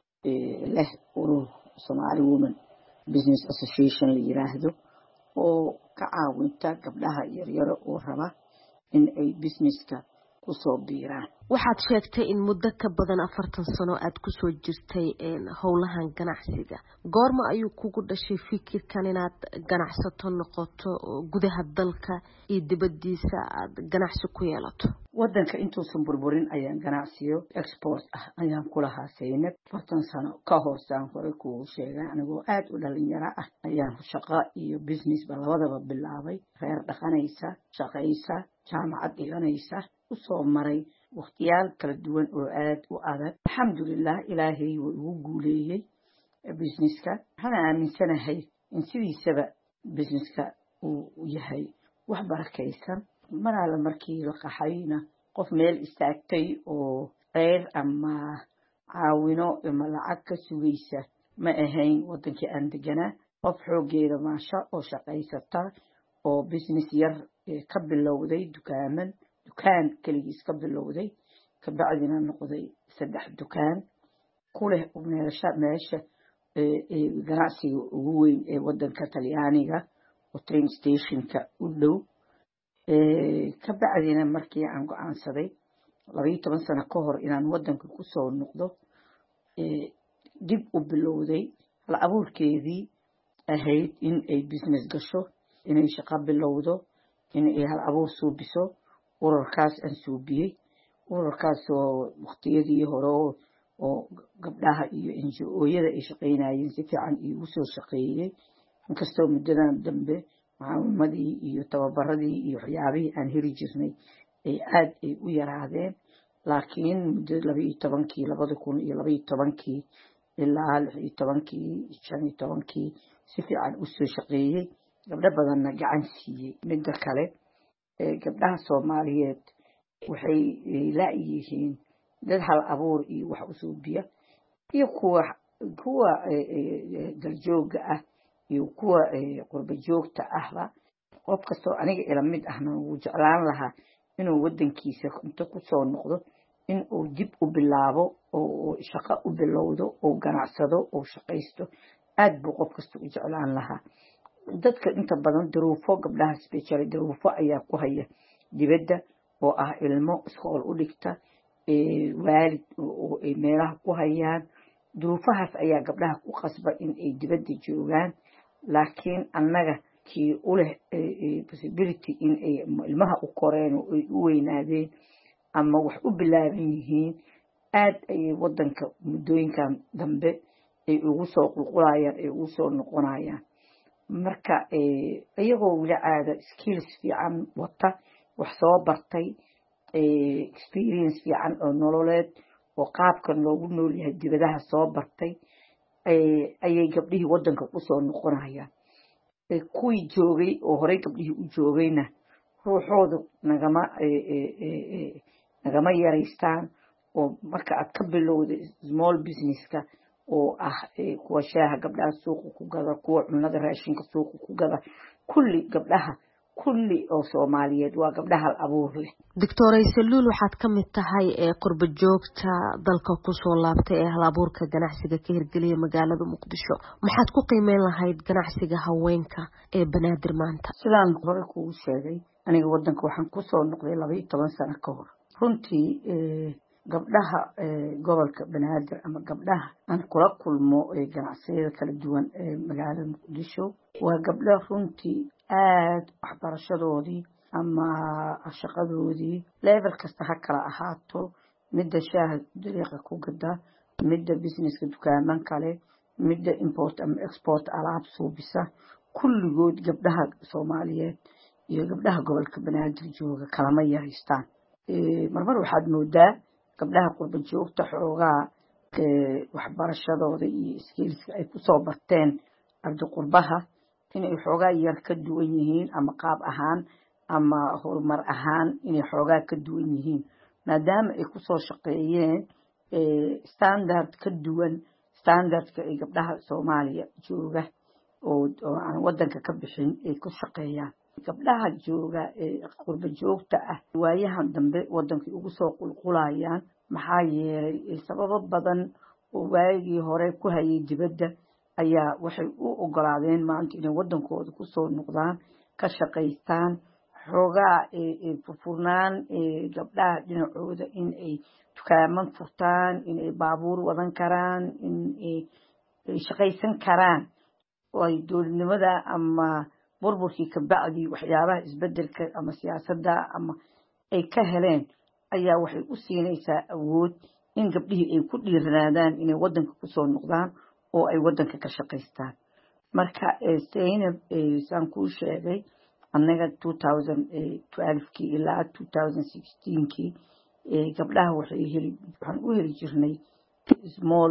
leh urur Somali Women Business Association la yiraahdo oo ka caawinta gabdhaha yaryar oo raba in ay businesska kusoo biiraan. waxaad sheegtay in muddo ka badan afartan sano aad kusoo jirtay howlahan ganacsiga. goorma ayuu kugu dhashay fikirkan inaad ganacsato noqoto gudaha dalka iyo dibadiisa aad ganacsi ku yeelato? wadanka intuusan burburin ayaan ganacsiyo export ah ayaan ku lahaa Saynab. afartan sano ka hoosaan hore kugu sheegay anigoo aad u dhalinyaro ah ayaan shaqo iyo business ba labadaba bilaabay. reer dhaqanaysa, shaqaysa, jaamacad dhiganaysa usoo maray waqtiyaal kala duwan oo aad u adag. alxamdulillah ilaahay wuu ugu guuleeyay businesska. waxaan aaminsanahay in sidiisaba businesska uu yahay wax barakaysan. maraala markii la qaxayna qof meel istaagtay oo reer ama caawino ama lacag ka sugaysa ma ahayn wadankii aan deganaa. qof xoogeeda maasha oo shaqaysata oo business yar ka bilowday dukaaman dukaan kaligiis ka bilowday kabacdina noqday saddex dukaan ku leh meesha meesha ee ganacsiga ugu weyn ee wadanka Talyaaniga oo train stationka u dhow. kabacdina markii aan go'aansaday laba iyo toban sano ka hor inaan wadanka ku soo noqdo dib u bilowday hal abuurkeedii ahayd in ay business gasho, inay shaqo bilowdo, in ay hal abuur suubiso. ururkaas aan suubiyey ururkaas oo waqtiyadii hore oo gabdhaha iyo N G O-yada ay shaqaynayeen si fiican iigu soo shaqeeyay. inkastoo muddadan dambe macalumadii iyo tababaradii iyo waxyaabihii aan heli jirnay ay aad ay u yaraadeen, laakiin muddo laba iyo tobankii labada kun iyo laba iyo tobankii ilaa lix iyo tobankii shan iyo tobankii si fiican u soo shaqeeyay, gabdho badanna gacan siiyey. midda kale gabdhaha Soomaaliyeed waxay laayihiin dad hal abuur iyo wax u suubiya iyo kuwa kuwa daljooga ah iyo kuwa qurba joogta ahba. qof kastoo aniga ila mid ahna wuu jeclaan lahaa inuu wadankiisa inta ku soo noqdo in uu dib u bilaabo oo shaqo u bilowdo oo ganacsado oo shaqaysto. aad buu qof kasta u jeclaan lahaa. dadka inta badan duruufo gabdhaha special duruufo ayaa ku haya dibadda oo ah ilmo iskool u dhigta ee waalid oo ay meelaha ku hayaan. duruufahaas ayaa gabdhaha ku qasba in ay dibadda joogaan, laakiin annaga kii u leh possibility in ay ilmaha u koreen oo ay u weynaadeen ama wax u bilaaban yihiin aad ay wadanka muddooyinkan dambe ay ugu soo qulqulayaan ay ugu soo noqonayaan. marka iyagoo wili caada skills fiican wata, wax soo bartay, experience fiican oo nololeed oo qaabkan loogu nool yahay dibadaha soo bartay ayay gabdhihii wadanka ku soo noqonayaan. kuwii joogay oo horey gabdhihii u joogayna ruuxoodu nagama nagama yaraystaan. oo marka aad ka bilowday small businesska oo ah kuwa shaaha gabdhaha suuqa ku gada, kuwa cunada raashinka suuqa ku gada, kulli gabdhaha kulli oo Soomaaliyeed waa gabdhaha hal abuur leh. Doctor Aysaluul waxaad ka mid tahay ee qurba joogta dalka ku soo laabtay ee hal abuurka ganacsiga ka hirgeliyay magaalada Muqdisho. maxaad ku qiimeyn lahayd ganacsiga haweenka ee Banaadir maanta? sidaan hore kugu sheegay aniga wadanka waxaan ku soo noqday laba iyo toban sano ka hor. runtii gabdhaha gobolka Banaadir ama gabdhaha aan kula kulmo ee ganacsiyada kala duwan ee magaalada Muqdisho waa gabdho runtii aad waxbarashadoodii ama shaqadoodii level kasta ha kala ahaato, midda shaaha dariiqa ku gada, midda businesska dukaaman kale, midda import ama export alaab suubisa, kulligood gabdhaha Soomaaliyeed iyo gabdhaha gobolka Banaadir jooga kalama yaraystaan. marmar waxaad moodaa gabdhaha qurba joogta xoogaa waxbarashadooda iyo skillska ay ku soo barteen arday qurbaha inay xoogaa yar ka duwan yihiin ama qaab ahaan ama horumar ahaan inay xoogaa ka duwan yihiin, maadaama ay ku soo shaqeeyeen standard ka duwan standardka ay gabdhaha Soomaaliya jooga oo aan wadanka ka bixin ay ku shaqeeyaan. gabdhaha jooga ee qurba joogta ah waayahan dambe wadanka ugu soo qulqulayaan maxaa yeelay sababo badan oo waagii hore ku hayay dibadda ayaa waxay u ogolaadeen maanta inay wadankooda ku soo noqdaan, ka shaqaystaan, xoogaa furfurnaan gabdhaha dhinacooda in ay dukaaman furtaan in ay baabuur wadan karaan in ay shaqaysan karaan oo ay dowladnimada ama burburkii ka bacdi waxyaabaha isbedelka ama siyaasadda ama ay ka heleen ayaa waxay u siinaysaa awood in gabdhihii ay ku dhiiranaadaan inay wadanka kusoo noqdaan oo ay wadanka ka shaqaystaan marka Zainab saan kuu sheegay annaga two thousand twelve kii ilaa two thousand sixteen kii gabdhaha waxay heli waxaan u heli jirnay small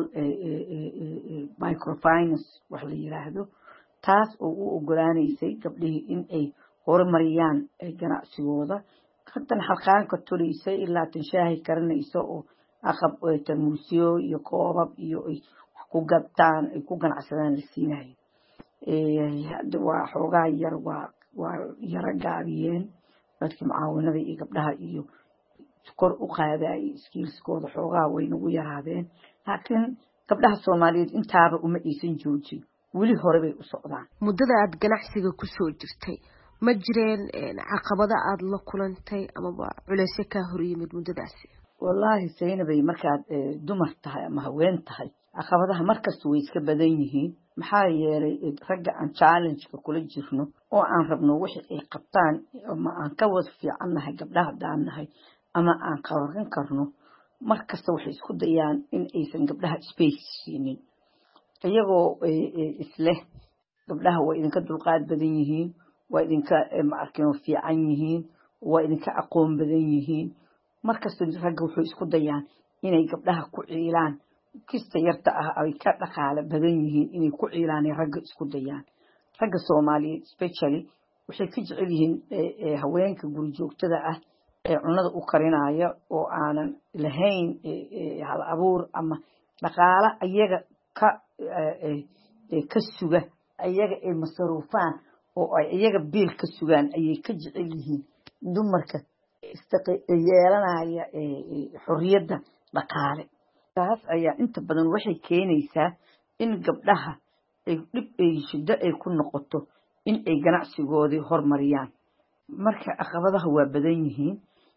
microfinance wax la yiraahdo taas oo u ogolaanaysay gabdhihii in ay horumariyaan ganacsigooda hadan xalqaanka tulisay ilaa tan shaahi karanayso oo aqab tarmuusyo iyo koobab iyo ay wax ku gadtaan ay ku ganacsadaan la siinayo hadda waa xoogaa yar waa waa yara gaabiyeen dadkii mucaawinada iyo gabdhaha iyo kor u qaadayay skillskooda xoogaa way nagu yaraadeen laakiin gabdhaha Soomaaliyeed intaaba uma aysan joojin weli hore bay u socdaan muddada aad ganacsiga ku soo jirtay ma jireen caqabado aad la kulantay ama culeysyo ka hor yimid muddadaasi wallahi Zainabay markaad dumar tahay ama haween tahay caqabadaha markas way iska badan yihiin maxaa yeelay ragga aan challenge-ka kula jirno oo aan rabno wixii ay qabtaan ama aan ka wada fiicannahay gabdhaha daanahay ama aan qaban karno markasta waxay isku dayaan in aysan gabdhaha space siinin iyagoo isle gabdhaha way idinka dulqaad badan yihiin waa idinka ma arkin fiican yihiin waa idinka aqoon badan yihiin markasta ragga waxay isku dayaan inay gabdhaha ku ciilaan kista yarta ah ay ka dhaqaale badan yihiin inay ku ciilaan ragga isku dayaan ragga Soomaaliyeed especially waxay ka jecel yihiin haweenka guri joogtada ah ee cunada u karinaya oo aanan lahayn hal abuur ama dhaqaale ayaga ka ka suga ayaga ay masruufaan oo ay iyaga biil ka sugaan ayay ka jecel yihiin dumarka yeelanaya xorriyadda dhaqaale taas ayaa inta badan waxay keenaysaa in gabdhaha ay dib ay shida ay ku noqoto in ay ganacsigoodii horumariyaan marka caqabadaha waa badan yihiin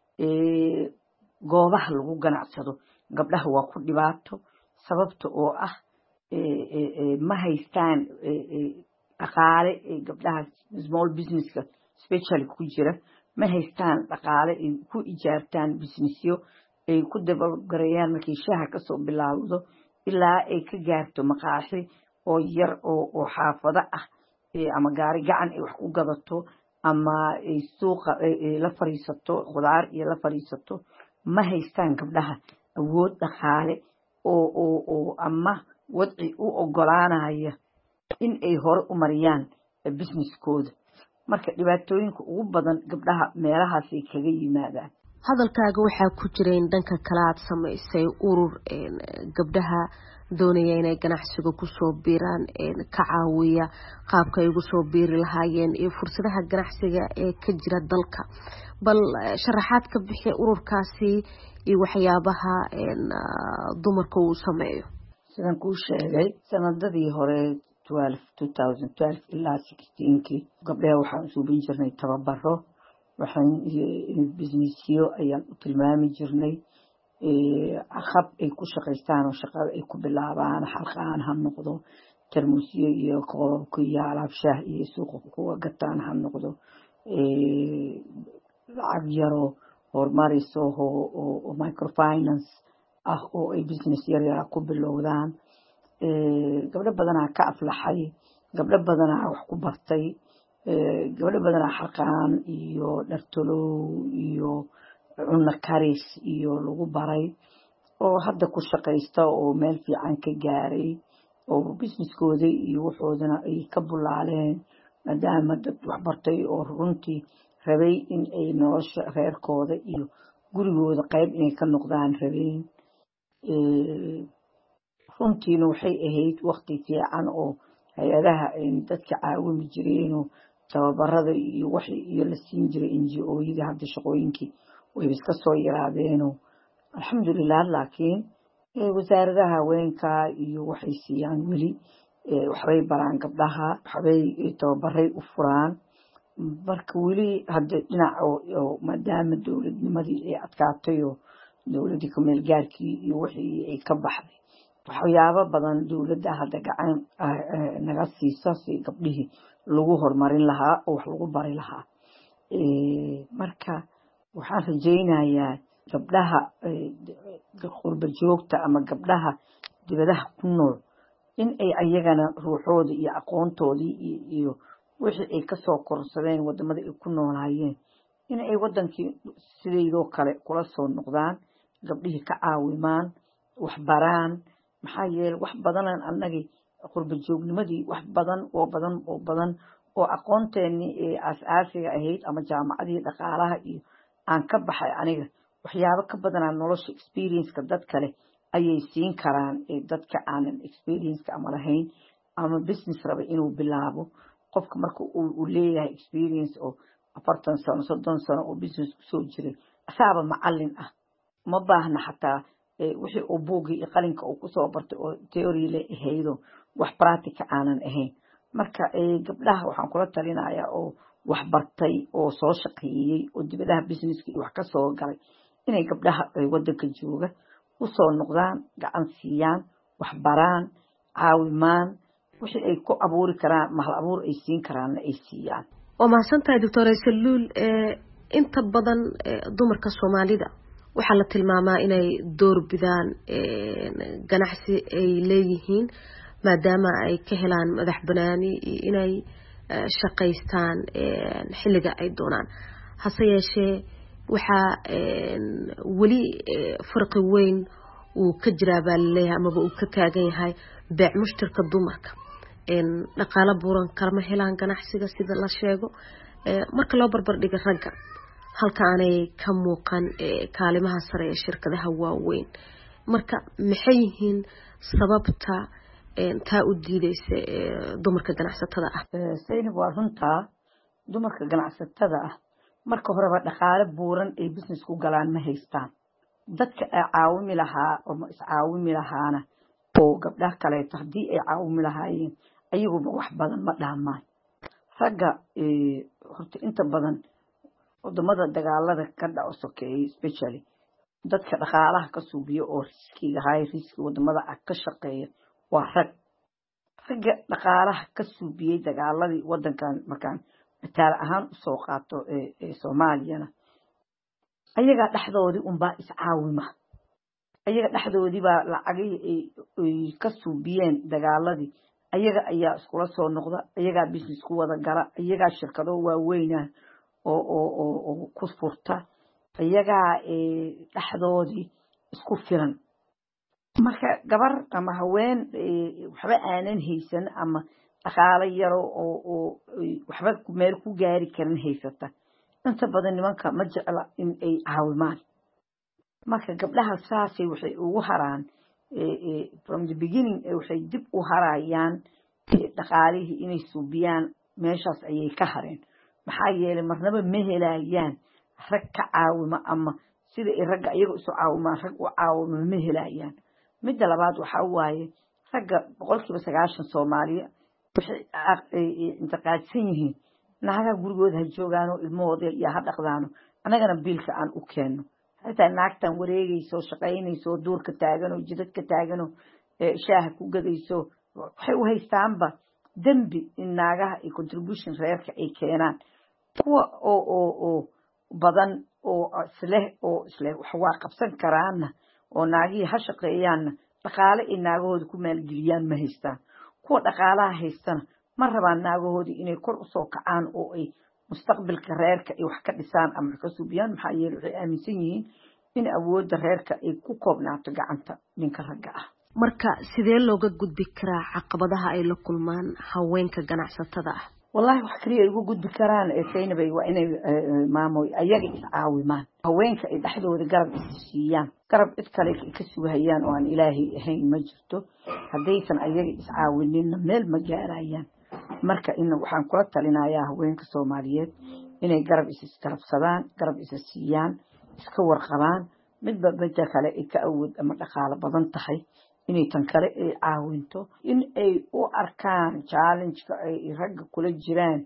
goobaha lagu ganacsado gabdhaha waa ku dhibaato sababta oo ah ma haystaan dhaqaale gabdhaha small businesska especially ku jira ma haystaan dhaqaale ay ku ijaartaan businessyo ay ku dabagarayaan markay shaaha ka soo bilaawdo ilaa ay ka gaarto maqaaxi oo yar oo oo xaafado ah ama gaari gacan ay wax ku gadato ama ay suuqa la fariisato khudaar iyo la fariisato ma haystaan gabdhaha awood dhaqaale oo oo oo ama wadci u ogolaanaya in ay hore u mariyaan businesskooda marka dhibaatooyinka ugu badan gabdhaha meelahaas ay kaga yimaadaan hadalkaaga waxaa ku jira in dhanka kale aad samaysay urur gabdhaha doonaya inay ganacsiga ku soo biiraan ka caawiya qaabka ay ugu soo biiri lahaayeen iyo fursadaha ganacsiga ee ka jira dalka bal sharaxaad ka bixi ururkaasi iyo waxyaabaha dumarka uu sameeyo sidaan kuu sheegay sanadadii hore two thousand twelve ilaa sixteen kii gabdhaha waxaan suubin jirnay tababaro waxaan businessyo ayaan u tilmaami jirnay hab ay ku shaqaystaan oo shaqada ay ku bilaabaan xalqaan ha noqdo tarmuusyo iyo koobabka iyo alaab shaah iyo suuqa kuwa gataan ha noqdo lacag yaroo horumarayso oo microfinance ah oo ay business yar yar ku bilowdaan gabdho badanaa ka aflaxay gabdho badanaa wax ku bartay gabdho badanaa xalqaan iyo dhartolow iyo cunno karis iyo lagu baray oo hadda ku shaqaysta oo meel fiican ka gaaray oo businesskooda iyo waxoodana ay ka bulaaleen maadaama dad wax bartay oo runtii rabay in ay nolosha reerkooda iyo gurigooda qayb inay ka noqdaan rabeen runtiina waxay ahayd waqti fiican oo hay-adaha dadka caawimi jireenoo tababarada iyo wax iyo la siin jiray N G O-yada hadda shaqooyinkii way iska soo yaraadeenoo alxamdulilah laakiin wasaaradaha haweenka iyo waxay siiyaan weli waxbay baraan gabdhaha waxbay tababaray u furaan marka weli hadda dhinac oo maadaama dowladnimadii ay adkaatay oo dowladii ku meel gaarkii iyo wixii ay ka baxday waxyaabo badan dowladda hadda gacan naga siiso si gabdhihii lagu horumarin lahaa oo wax lagu bari lahaa marka waxaan rajaynayaa gabdhaha qurba joogta ama gabdhaha dibadaha ku nool in ay ayagana ruuxooda iyo aqoontoodii iyo wixii ay ka soo korsadeen wadamada ay ku noolaayeen in ay wadankii sideedoo kale kula soo noqdaan gabdhihii ka caawimaan wax baraan maxaa yeelay wax badanaan annagii qurba joognimadii wax badan oo badan oo badan oo aqoonteennii ee aas-aasiga ahayd ama jaamacadii dhaqaalaha iyo aan ka baxay aniga waxyaabo ka badanaa nolosha experienceka dad kale ayay siin karaan ee dadka aanan experienceka ama lahayn ama business raba inuu bilaabo qofka marka uu leeyahay experience oo afartan sano soddon sano oo business kusoo jiray asaaba macallin ah ma baahna xataa wixii uu buugii iyo qalinka uu kusoo bartay oo theory le ahaydo wax practical aanan ahayn marka gabdhaha waxaan kula talinayaa oo wax bartay oo soo shaqeeyay oo dibadaha businesska wax ka soo galay inay gabdhaha wadanka jooga u soo noqdaan gacan siiyaan wax baraan caawimaan wixii ay ku abuuri karaan mahal abuur ay siin karaanna ay siiyaan waa mahadsantahay doctor Saluul inta badan dumarka Soomaalida waxaa la tilmaamaa inay door bidaan ganacsi ay leeyihiin maadaama ay ka helaan madax banaani inay shaqaystaan xilliga ay doonaan hase yeeshee waxaa weli farqi weyn uu ka jiraa baa laleeyahay amaba uu ka taagan yahay beec mushtarka dumarka dhaqaale buuran kalama helaan ganacsiga sida la sheego marka loo barbar dhigo ragga halka aanay ka muuqan kaalimaha sare ee shirkadaha waaweyn marka maxay yihiin sababta taa u diidaysa dumarka ganacsatada ah Zainab waa runtaa dumarka ganacsatada ah marka horeba dhaqaale buuran ay business ku galaan ma haystaan dadka ay caawimi lahaa oo is caawimi lahaana oo gabdhaha kale haddii ay caawimi lahaayeen ayaguba wax badan ma dhaamaan ragga horta inta badan wadamada dagaalada ka dhaco sokeeyay especially dadka dhaqaalaha ka suubiyo oo riskiga high risk wadamada ka shaqeeya waa rag ragga dhaqaalaha ka suubiyay dagaaladii wadankan markaan mataal ahaan u soo qaato ee Soomaaliyana ayaga dhaxdoodii un baa is caawima ayaga dhaxdoodii baa lacagay ay ka suubiyeen dagaaladii ayaga ayaa iskula soo noqda ayaga business ku wada gala ayaga shirkado waaweyn oo oo oo ku furta ayaga ee dhaxdoodii isku filan marka gabar ama haween waxba aanan haysan ama dhaqaale yaro oo oo waxba meel ku gaari karin haysata inta badan nimanka ma jecla in ay caawimaan marka gabdhaha saasay waxay ugu haraan from the beginning waxay dib u harayaan dhaqaalihii inay suubiyaan meeshaas ayay ka hareen maxaa yeelay marnaba ma helayaan rag ka caawima ama sida ay ragga iyaga isu caawimaan rag u caawima ma helayaan midda labaad waxa waaye ragga boqolkiiba sagaashan Soomaaliya waxay intiqaadsan yihiin naagaha gurigooda ha joogaan oo ilmahooda iyo ha dhaqdaano anagana biilka aan u keenno hataa naagtan wareegayso shaqaynayso duurka taagan oo jidadka taagan oo shaaha ku gadayso waxay u haystaanba dambi in naagaha ay contribution reerka ay keenaan kuwa oo oo oo badan oo isleh oo isleh wax waa qabsan karaana oo naagii ha shaqeeyaanna dhaqaale ay naagahooda ku maalgeliyaan ma haystaan kuwa dhaqaalaha haystana ma rabaan naagahooda inay kor u soo kacaan oo ay mustaqbalka reerka ay wax ka dhisaan ama wax ka suubiyaan maxaa yeelay waxay aaminsan yihiin in awoodda reerka ay ku koobnaato gacanta ninka ragga ah marka sidee looga gudbi karaa caqabadaha ay la kulmaan haweenka ganacsatada ah wallahi wax kaliya ay ugu gudbi karaan ee Zainabay waa inay maamoy ayaga is caawimaan haweenka ay dhaxdooda garab siiyaan garab cid kale ka suuhayaan oo aan ilaahay ahayn ma jirto haddaysan ayaga is caawinin meel ma gaarayaan marka in waxaan kula talinayaa haweenka Soomaaliyeed inay garab is iskarabsadaan garab is siiyaan iska warqabaan midba midda kale ay ka awood ama dhaqaale badan tahay inay tan kale ay caawinto in ay u arkaan challenge-ka ay ragga kula jiraan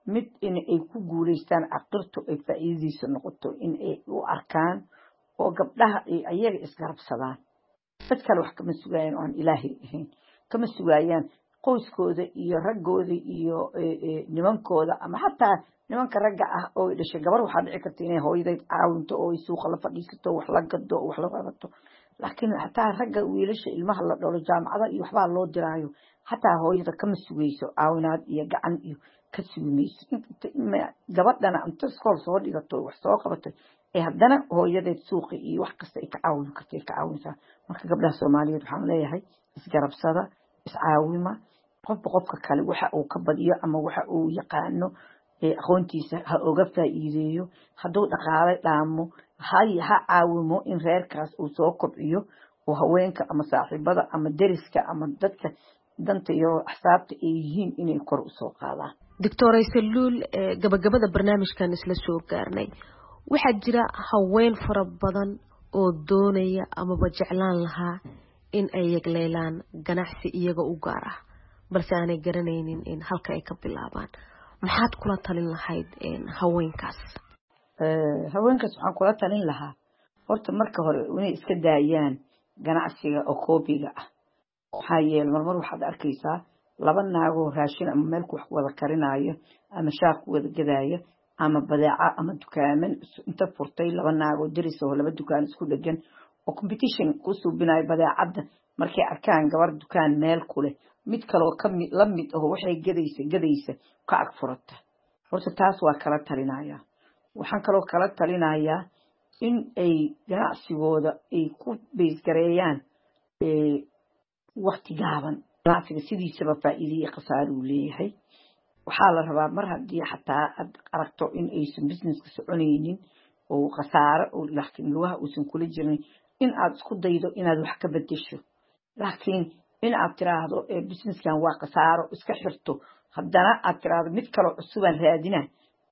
mid in ay ku guulaystaan aqirtu ay faa'iidadiisa noqoto in ay u arkaan oo gabdhaha ay ayaga isgarabsadaan dad kale wax kama sugayaan oo aan ilaahay ahayn kama sugayaan qoyskooda iyo raggooda iyo nimankooda ama xataa nimanka ragga ah oo dhashay gabar waxaa dhici karta inay hooyadeed caawinto oo ay suuqa la fadhiisato wax la gado oo wax la qabato laakiin xataa ragga wiilasha ilmaha la dhalo jaamacada iyo waxbaa loo diraayo xataa hooyada kama sugayso caawinaad iyo gacan iyo ka sugimayso gabadhana inta iskool soo dhigato wax soo qabatay ee haddana hooyadeed suuqi iyo wax kasta ay ka caawin karta ay ka caawintaa marka gabdhaha soomaaliyeed waxaan leeyahay isgarabsada iscaawima qofba qofka kale waxa uu ka badiyo ama waxa uu yaqaano aqoontiisa ha oga faa'iideeyo hadduu dhaqaale dhaamo ha ha caawimo in reerkaas uu soo kobciyo oo haweenka ama saaxiibada ama deriska ama dadka danta iyo xisaabta ay yihiin inay kor u soo qaadaan doctor Aysaluul gabagabada barnaamijkan isla soo gaarnay waxaa jira haween fara badan oo doonaya ama jeclaan lahaa in ay yagleelaan ganacsi iyaga u gaar ah balse aanay garanaynin in halka ay ka bilaabaan maxaad kula talin lahayd haweenkaas haweenkaas waxaan kula talin lahaa horta marka hore inay iska daayaan ganacsiga oo koobiga ah waxaa yeelay marmar waxaad arkaysaa laba naagoo raashin ama meel ku wax wada karinaayo ama shaaq ku wada gadaayo ama badeeca ama dukaaman inta furtay laba naagoo deris oo laba dukaan isku dhagan oo competition ku suubinayo badeecada markay arkaan gabar dukaan meel ku leh mid kale oo kamid la mid ah waxay gadaysa gadaysa ka ag furata horta taas waa kala talinaya waxaan kaloo kala talinayaa in ay ganacsigooda ay ku bees gareeyaan ee waqti gaaban ganacsiga sidiisaba faa'iido iyo khasaaro uu leeyahay waxaa la rabaa mar haddii xataa aad aragto in aysan businesska soconaynin oo khasaaro oo laakiin lugaha uusan kula jirin in aad isku daydo inaad wax ka bedesho laakiin in aad tiraahdo ee businesskan waa khasaaro iska xirto haddana aad tiraahdo mid kale cusubaan raadina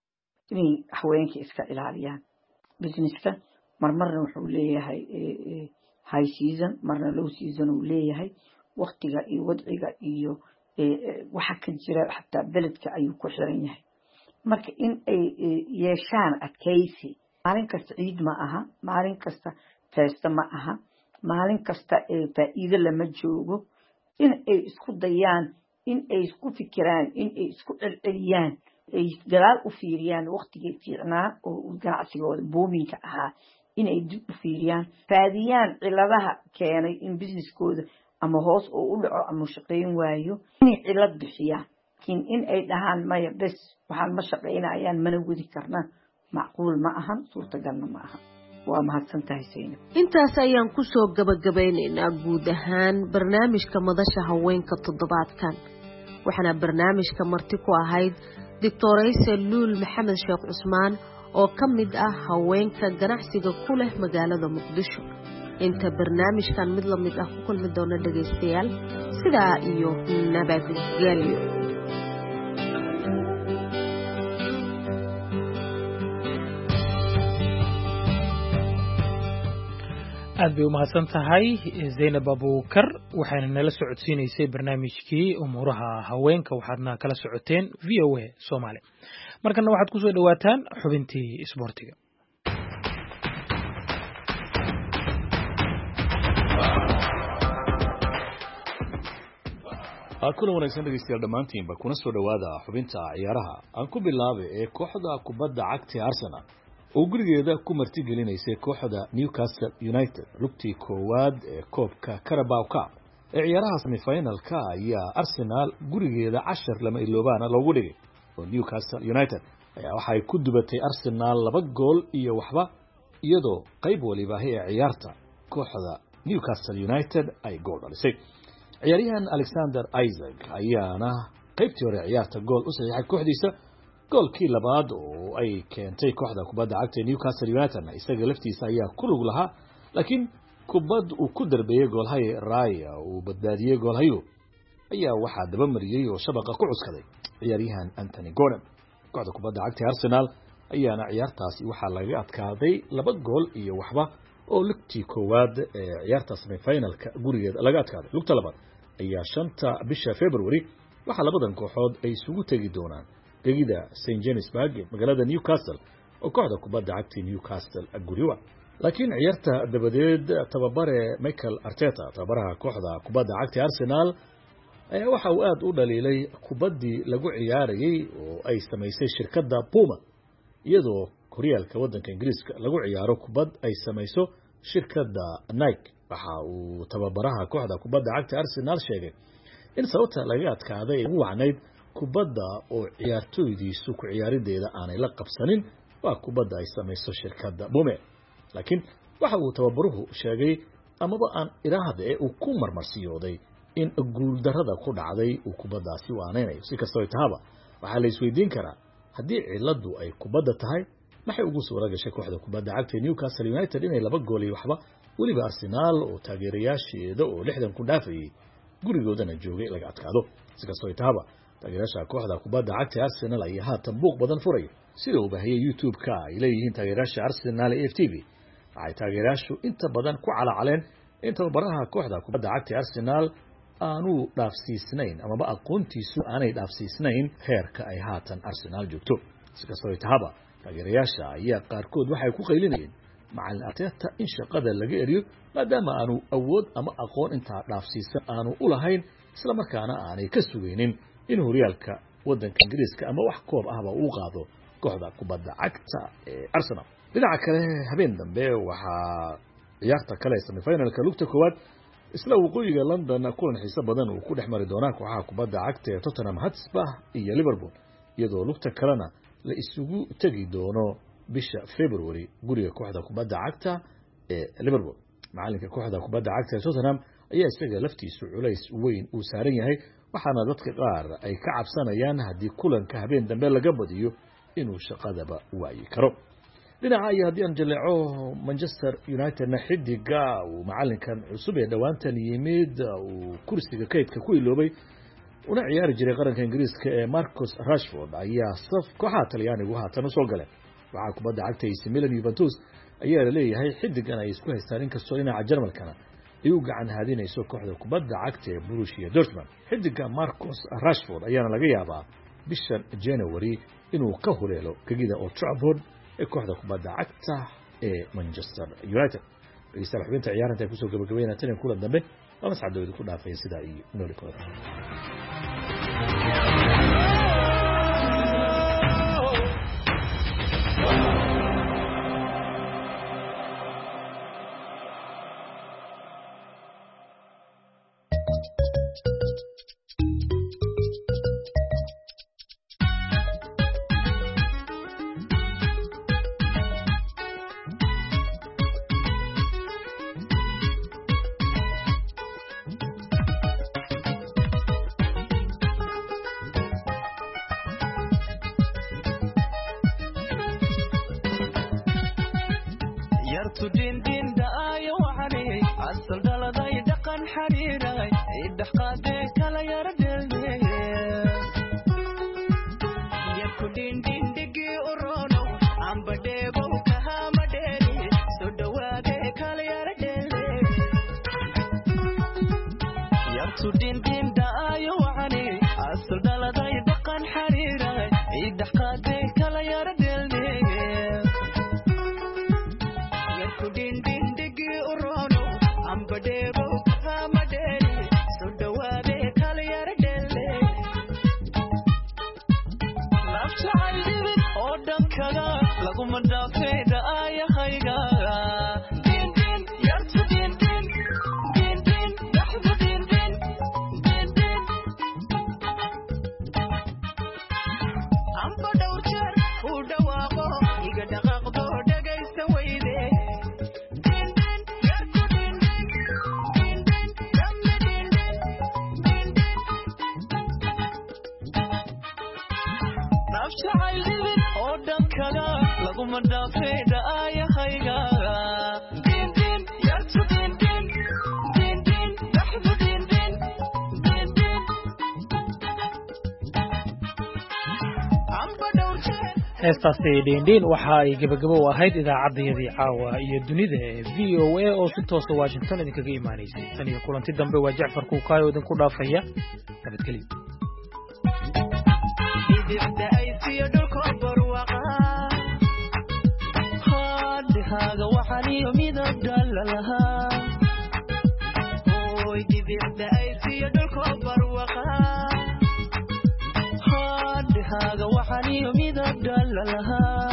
inay haweenka iska ilaaliyaan businesska marmarna wuxuu leeyahay high season marna low season uu leeyahay waqtiga iyo wadciga iyo waxa ka jira xataa beledka ayuu ku xiran yahay marka in ay yeeshaan adkaysi maalin kasta ciid ma aha maalin kasta feesta ma aha maalin kasta ee faa'iido lama joogo in ay isku dayaan in ay isku fikiraan in ay isku celceliyaan ay gadaal u fiiriyaan waqtigii fiicnaa oo ganacsigooda boominka ahaa in ay dib u fiiriyaan faadiyaan ciladaha keenay in businesskooda ama hoos oo u dhaco ama shaqeyn waayo inay cilad bixiyaan laakiin in ay dhahaan maya bes waxaan ma shaqeynayaan mana wadi karna macquul ma ahan suurtagalna ma aha waa mahadsan tahay Saynab intaas ayaan ku soo gabagabeynaynaa guud ahaan barnaamijka madasha haweenka toddobaadkan waxaana barnaamijka marti ku ahayd doctor Aysaluul Maxamed Sheekh Cusmaan oo ka mid ah haweenka ganacsiga ku leh magaalada Muqdisho inta barnaamijkan mid la mid ah ku kulmi doona dhageystayaal sidaa iyo nabadgelyo aad bay u mahadsan tahay Zainab Abuukar waxayna nala socodsiinaysay barnaamijkii umuuraha haweenka waxaadna kala socoteen V O A Soomaali markana waxaad ku soo dhawaataan xubintii isboortiga kuna wanaagsan dhegeystayaal dhammaantiinba kuna soo dhawaada xubinta ciyaaraha aan ku bilaabay ee kooxda kubadda cagta Arsenal oo gurigeeda ku martigelinaysay kooxda Newcastle United lugtii koowaad ee koobka Carabao Cup ee ciyaaraha semi-finalka ayaa Arsenal gurigeeda cashar lama iloobaana loogu dhigay oo Newcastle United ayaa waxay ku dubatay Arsenal laba gool iyo waxba iyadoo qayb waliba ee ciyaarta kooxda Newcastle United ay gool dhalisay ciyaaryahan Alexander Isaac ayaana qaybtii hore ciyaarta gool u saxiixay kooxdiisa goolkii labaad oo ay keentay kooxda kubadda cagta Newcastle United isaga laftiisa ayaa ku lug lahaa laakiin kubad uu ku darbeeyay goolhay Raya uu badbaadiyay goolhayo ayaa waxa daba mariyay oo shabaqa ku cuskaday ciyaaryahan Anthony Gordon kooxda kubadda cagta Arsenal ayaana ciyaartaasi waxa laga adkaaday laba gool iyo waxba oo lugtii koowaad ee ciyaarta semi-finalka gurigeeda laga adkaaday lugta labaad ayaa shanta bisha February waxa labadan kooxood ay isugu tagi doonaan gegida Saint James Park magaalada Newcastle oo kooxda kubadda cagta Newcastle guriwa laakiin ciyaarta dabadeed tababare Mikel Arteta tababaraha kooxda kubadda cagta Arsenal ayaa waxa uu aad u dhaliilay kubaddii lagu ciyaarayay oo ay samaysay shirkadda Puma iyadoo horyaalka waddanka Ingiriiska lagu ciyaaro kubad ay samayso shirkadda Nike waxa uu tababaraha kooxda kubadda cagta Arsenal sheegay in sababta laga adkaaday ugu wacnayd kubadda oo ciyaartooydiisu ku ciyaarideeda aanay la qabsanin waa kubadda ay samayso shirkadda Puma laakiin waxa uu tababaruhu sheegay amaba aan iraahda ee uu ku marmarsiyooday in guul darada ku dhacday uu kubaddaasi u aanaynayo si kastoo tahaba waxa la isweydiin karaa haddii ciladu ay kubadda tahay maxay ugu suura gashay kooxda kubadda cagta Newcastle United inay laba gool iyo waxba waliba Arsenal oo taageerayaasheeda oo lixdan ku dhaafayay gurigoodana joogay laga adkaado si kastoo tahaba taageerayaasha kooxda kubadda cagta Arsenal ay haatan buuq badan furay sida uu baahiyay YouTube-ka ay leeyihiin taageerayaasha Arsenal ee F T V ay taageerayaashu inta badan ku calaacaleen in tababaraha kooxda kubadda cagta Arsenal aanu dhaafsiisnayn amaba aqoontiisu aanay dhaafsiisnayn heerka ay haatan Arsenal joogto si kastoo tahaba taageerayaasha ayaa qaarkood waxay ku qaylinayeen macallin Arteta in shaqada laga eriyo maadaama aanu awood ama aqoon inta dhaafsiisan aanu u lahayn isla markaana aanay ka sugaynin in horyaalka waddanka Ingiriiska ama wax koob ahba uu qaado kooxda kubadda cagta ee Arsenal dhinaca kale habeen dambe waxa ciyaarta kale semifinalka lugta koowaad isla waqooyiga London kulan xiiso badan uu ku dhexmari doona kooxaha kubadda cagta ee Tottenham Hotspur iyo Liverpool iyadoo lugta kalena la isugu tagi doono bisha February guriga kooxda kubadda cagta ee Liverpool macalinka kooxda kubadda cagta ee Tottenham ayaa isaga laftiisu culays weyn uu saaran yahay waxaana dadka qaar ay ka cabsanayaan haddii kulanka habeen dambe laga badiyo inuu shaqadaba waayi karo dhinaca ay haddii aan jaleeco Manchester United na xidiga uu macalinkan cusub ee dhawaantan yimid uu kursiga kaydka ku iloobay una ciyaari jiray qaranka Ingiriiska ee Marcus Rashford ayaa saf kooxaha Talyaanigu haatan u soo galay waxa kubadda cagta A C Milan Juventus ayaa leeyahay xidigan ay isku haystaan in kastoo dhinaca Jarmalkana ay u gacan haadinayso kooxda kubadda cagta ee Borussia Dortmund xidiga Marcus Rashford ayaana laga yaabaa bishan January inuu ka horeelo gegida Old Trafford ee kooxda kubadda cagta ee Manchester United dhageystayaal xubinta ciyaaranta ay kusoo gabagabeynaa tan kulan dambe lama sacdoodu ku dhaafay sida iyo nooli kooda heestaasi dheendheen waxa ay gabagabo u ahayd idaacaddayadii caawa iyo dunida ee V O A oo si toosa Washington idinkaga imaanaysay tan iyo kulanti dambe waa Jacfar Kuukaayo idinku dhaafaya nabadgelyo iyo dhulka barwaqa hadhaaga waxaan iyo midab dhalalaha oy dibicda ay iyo dhulka barwaqa hadhaaga waxaan iyo midab dhalalaha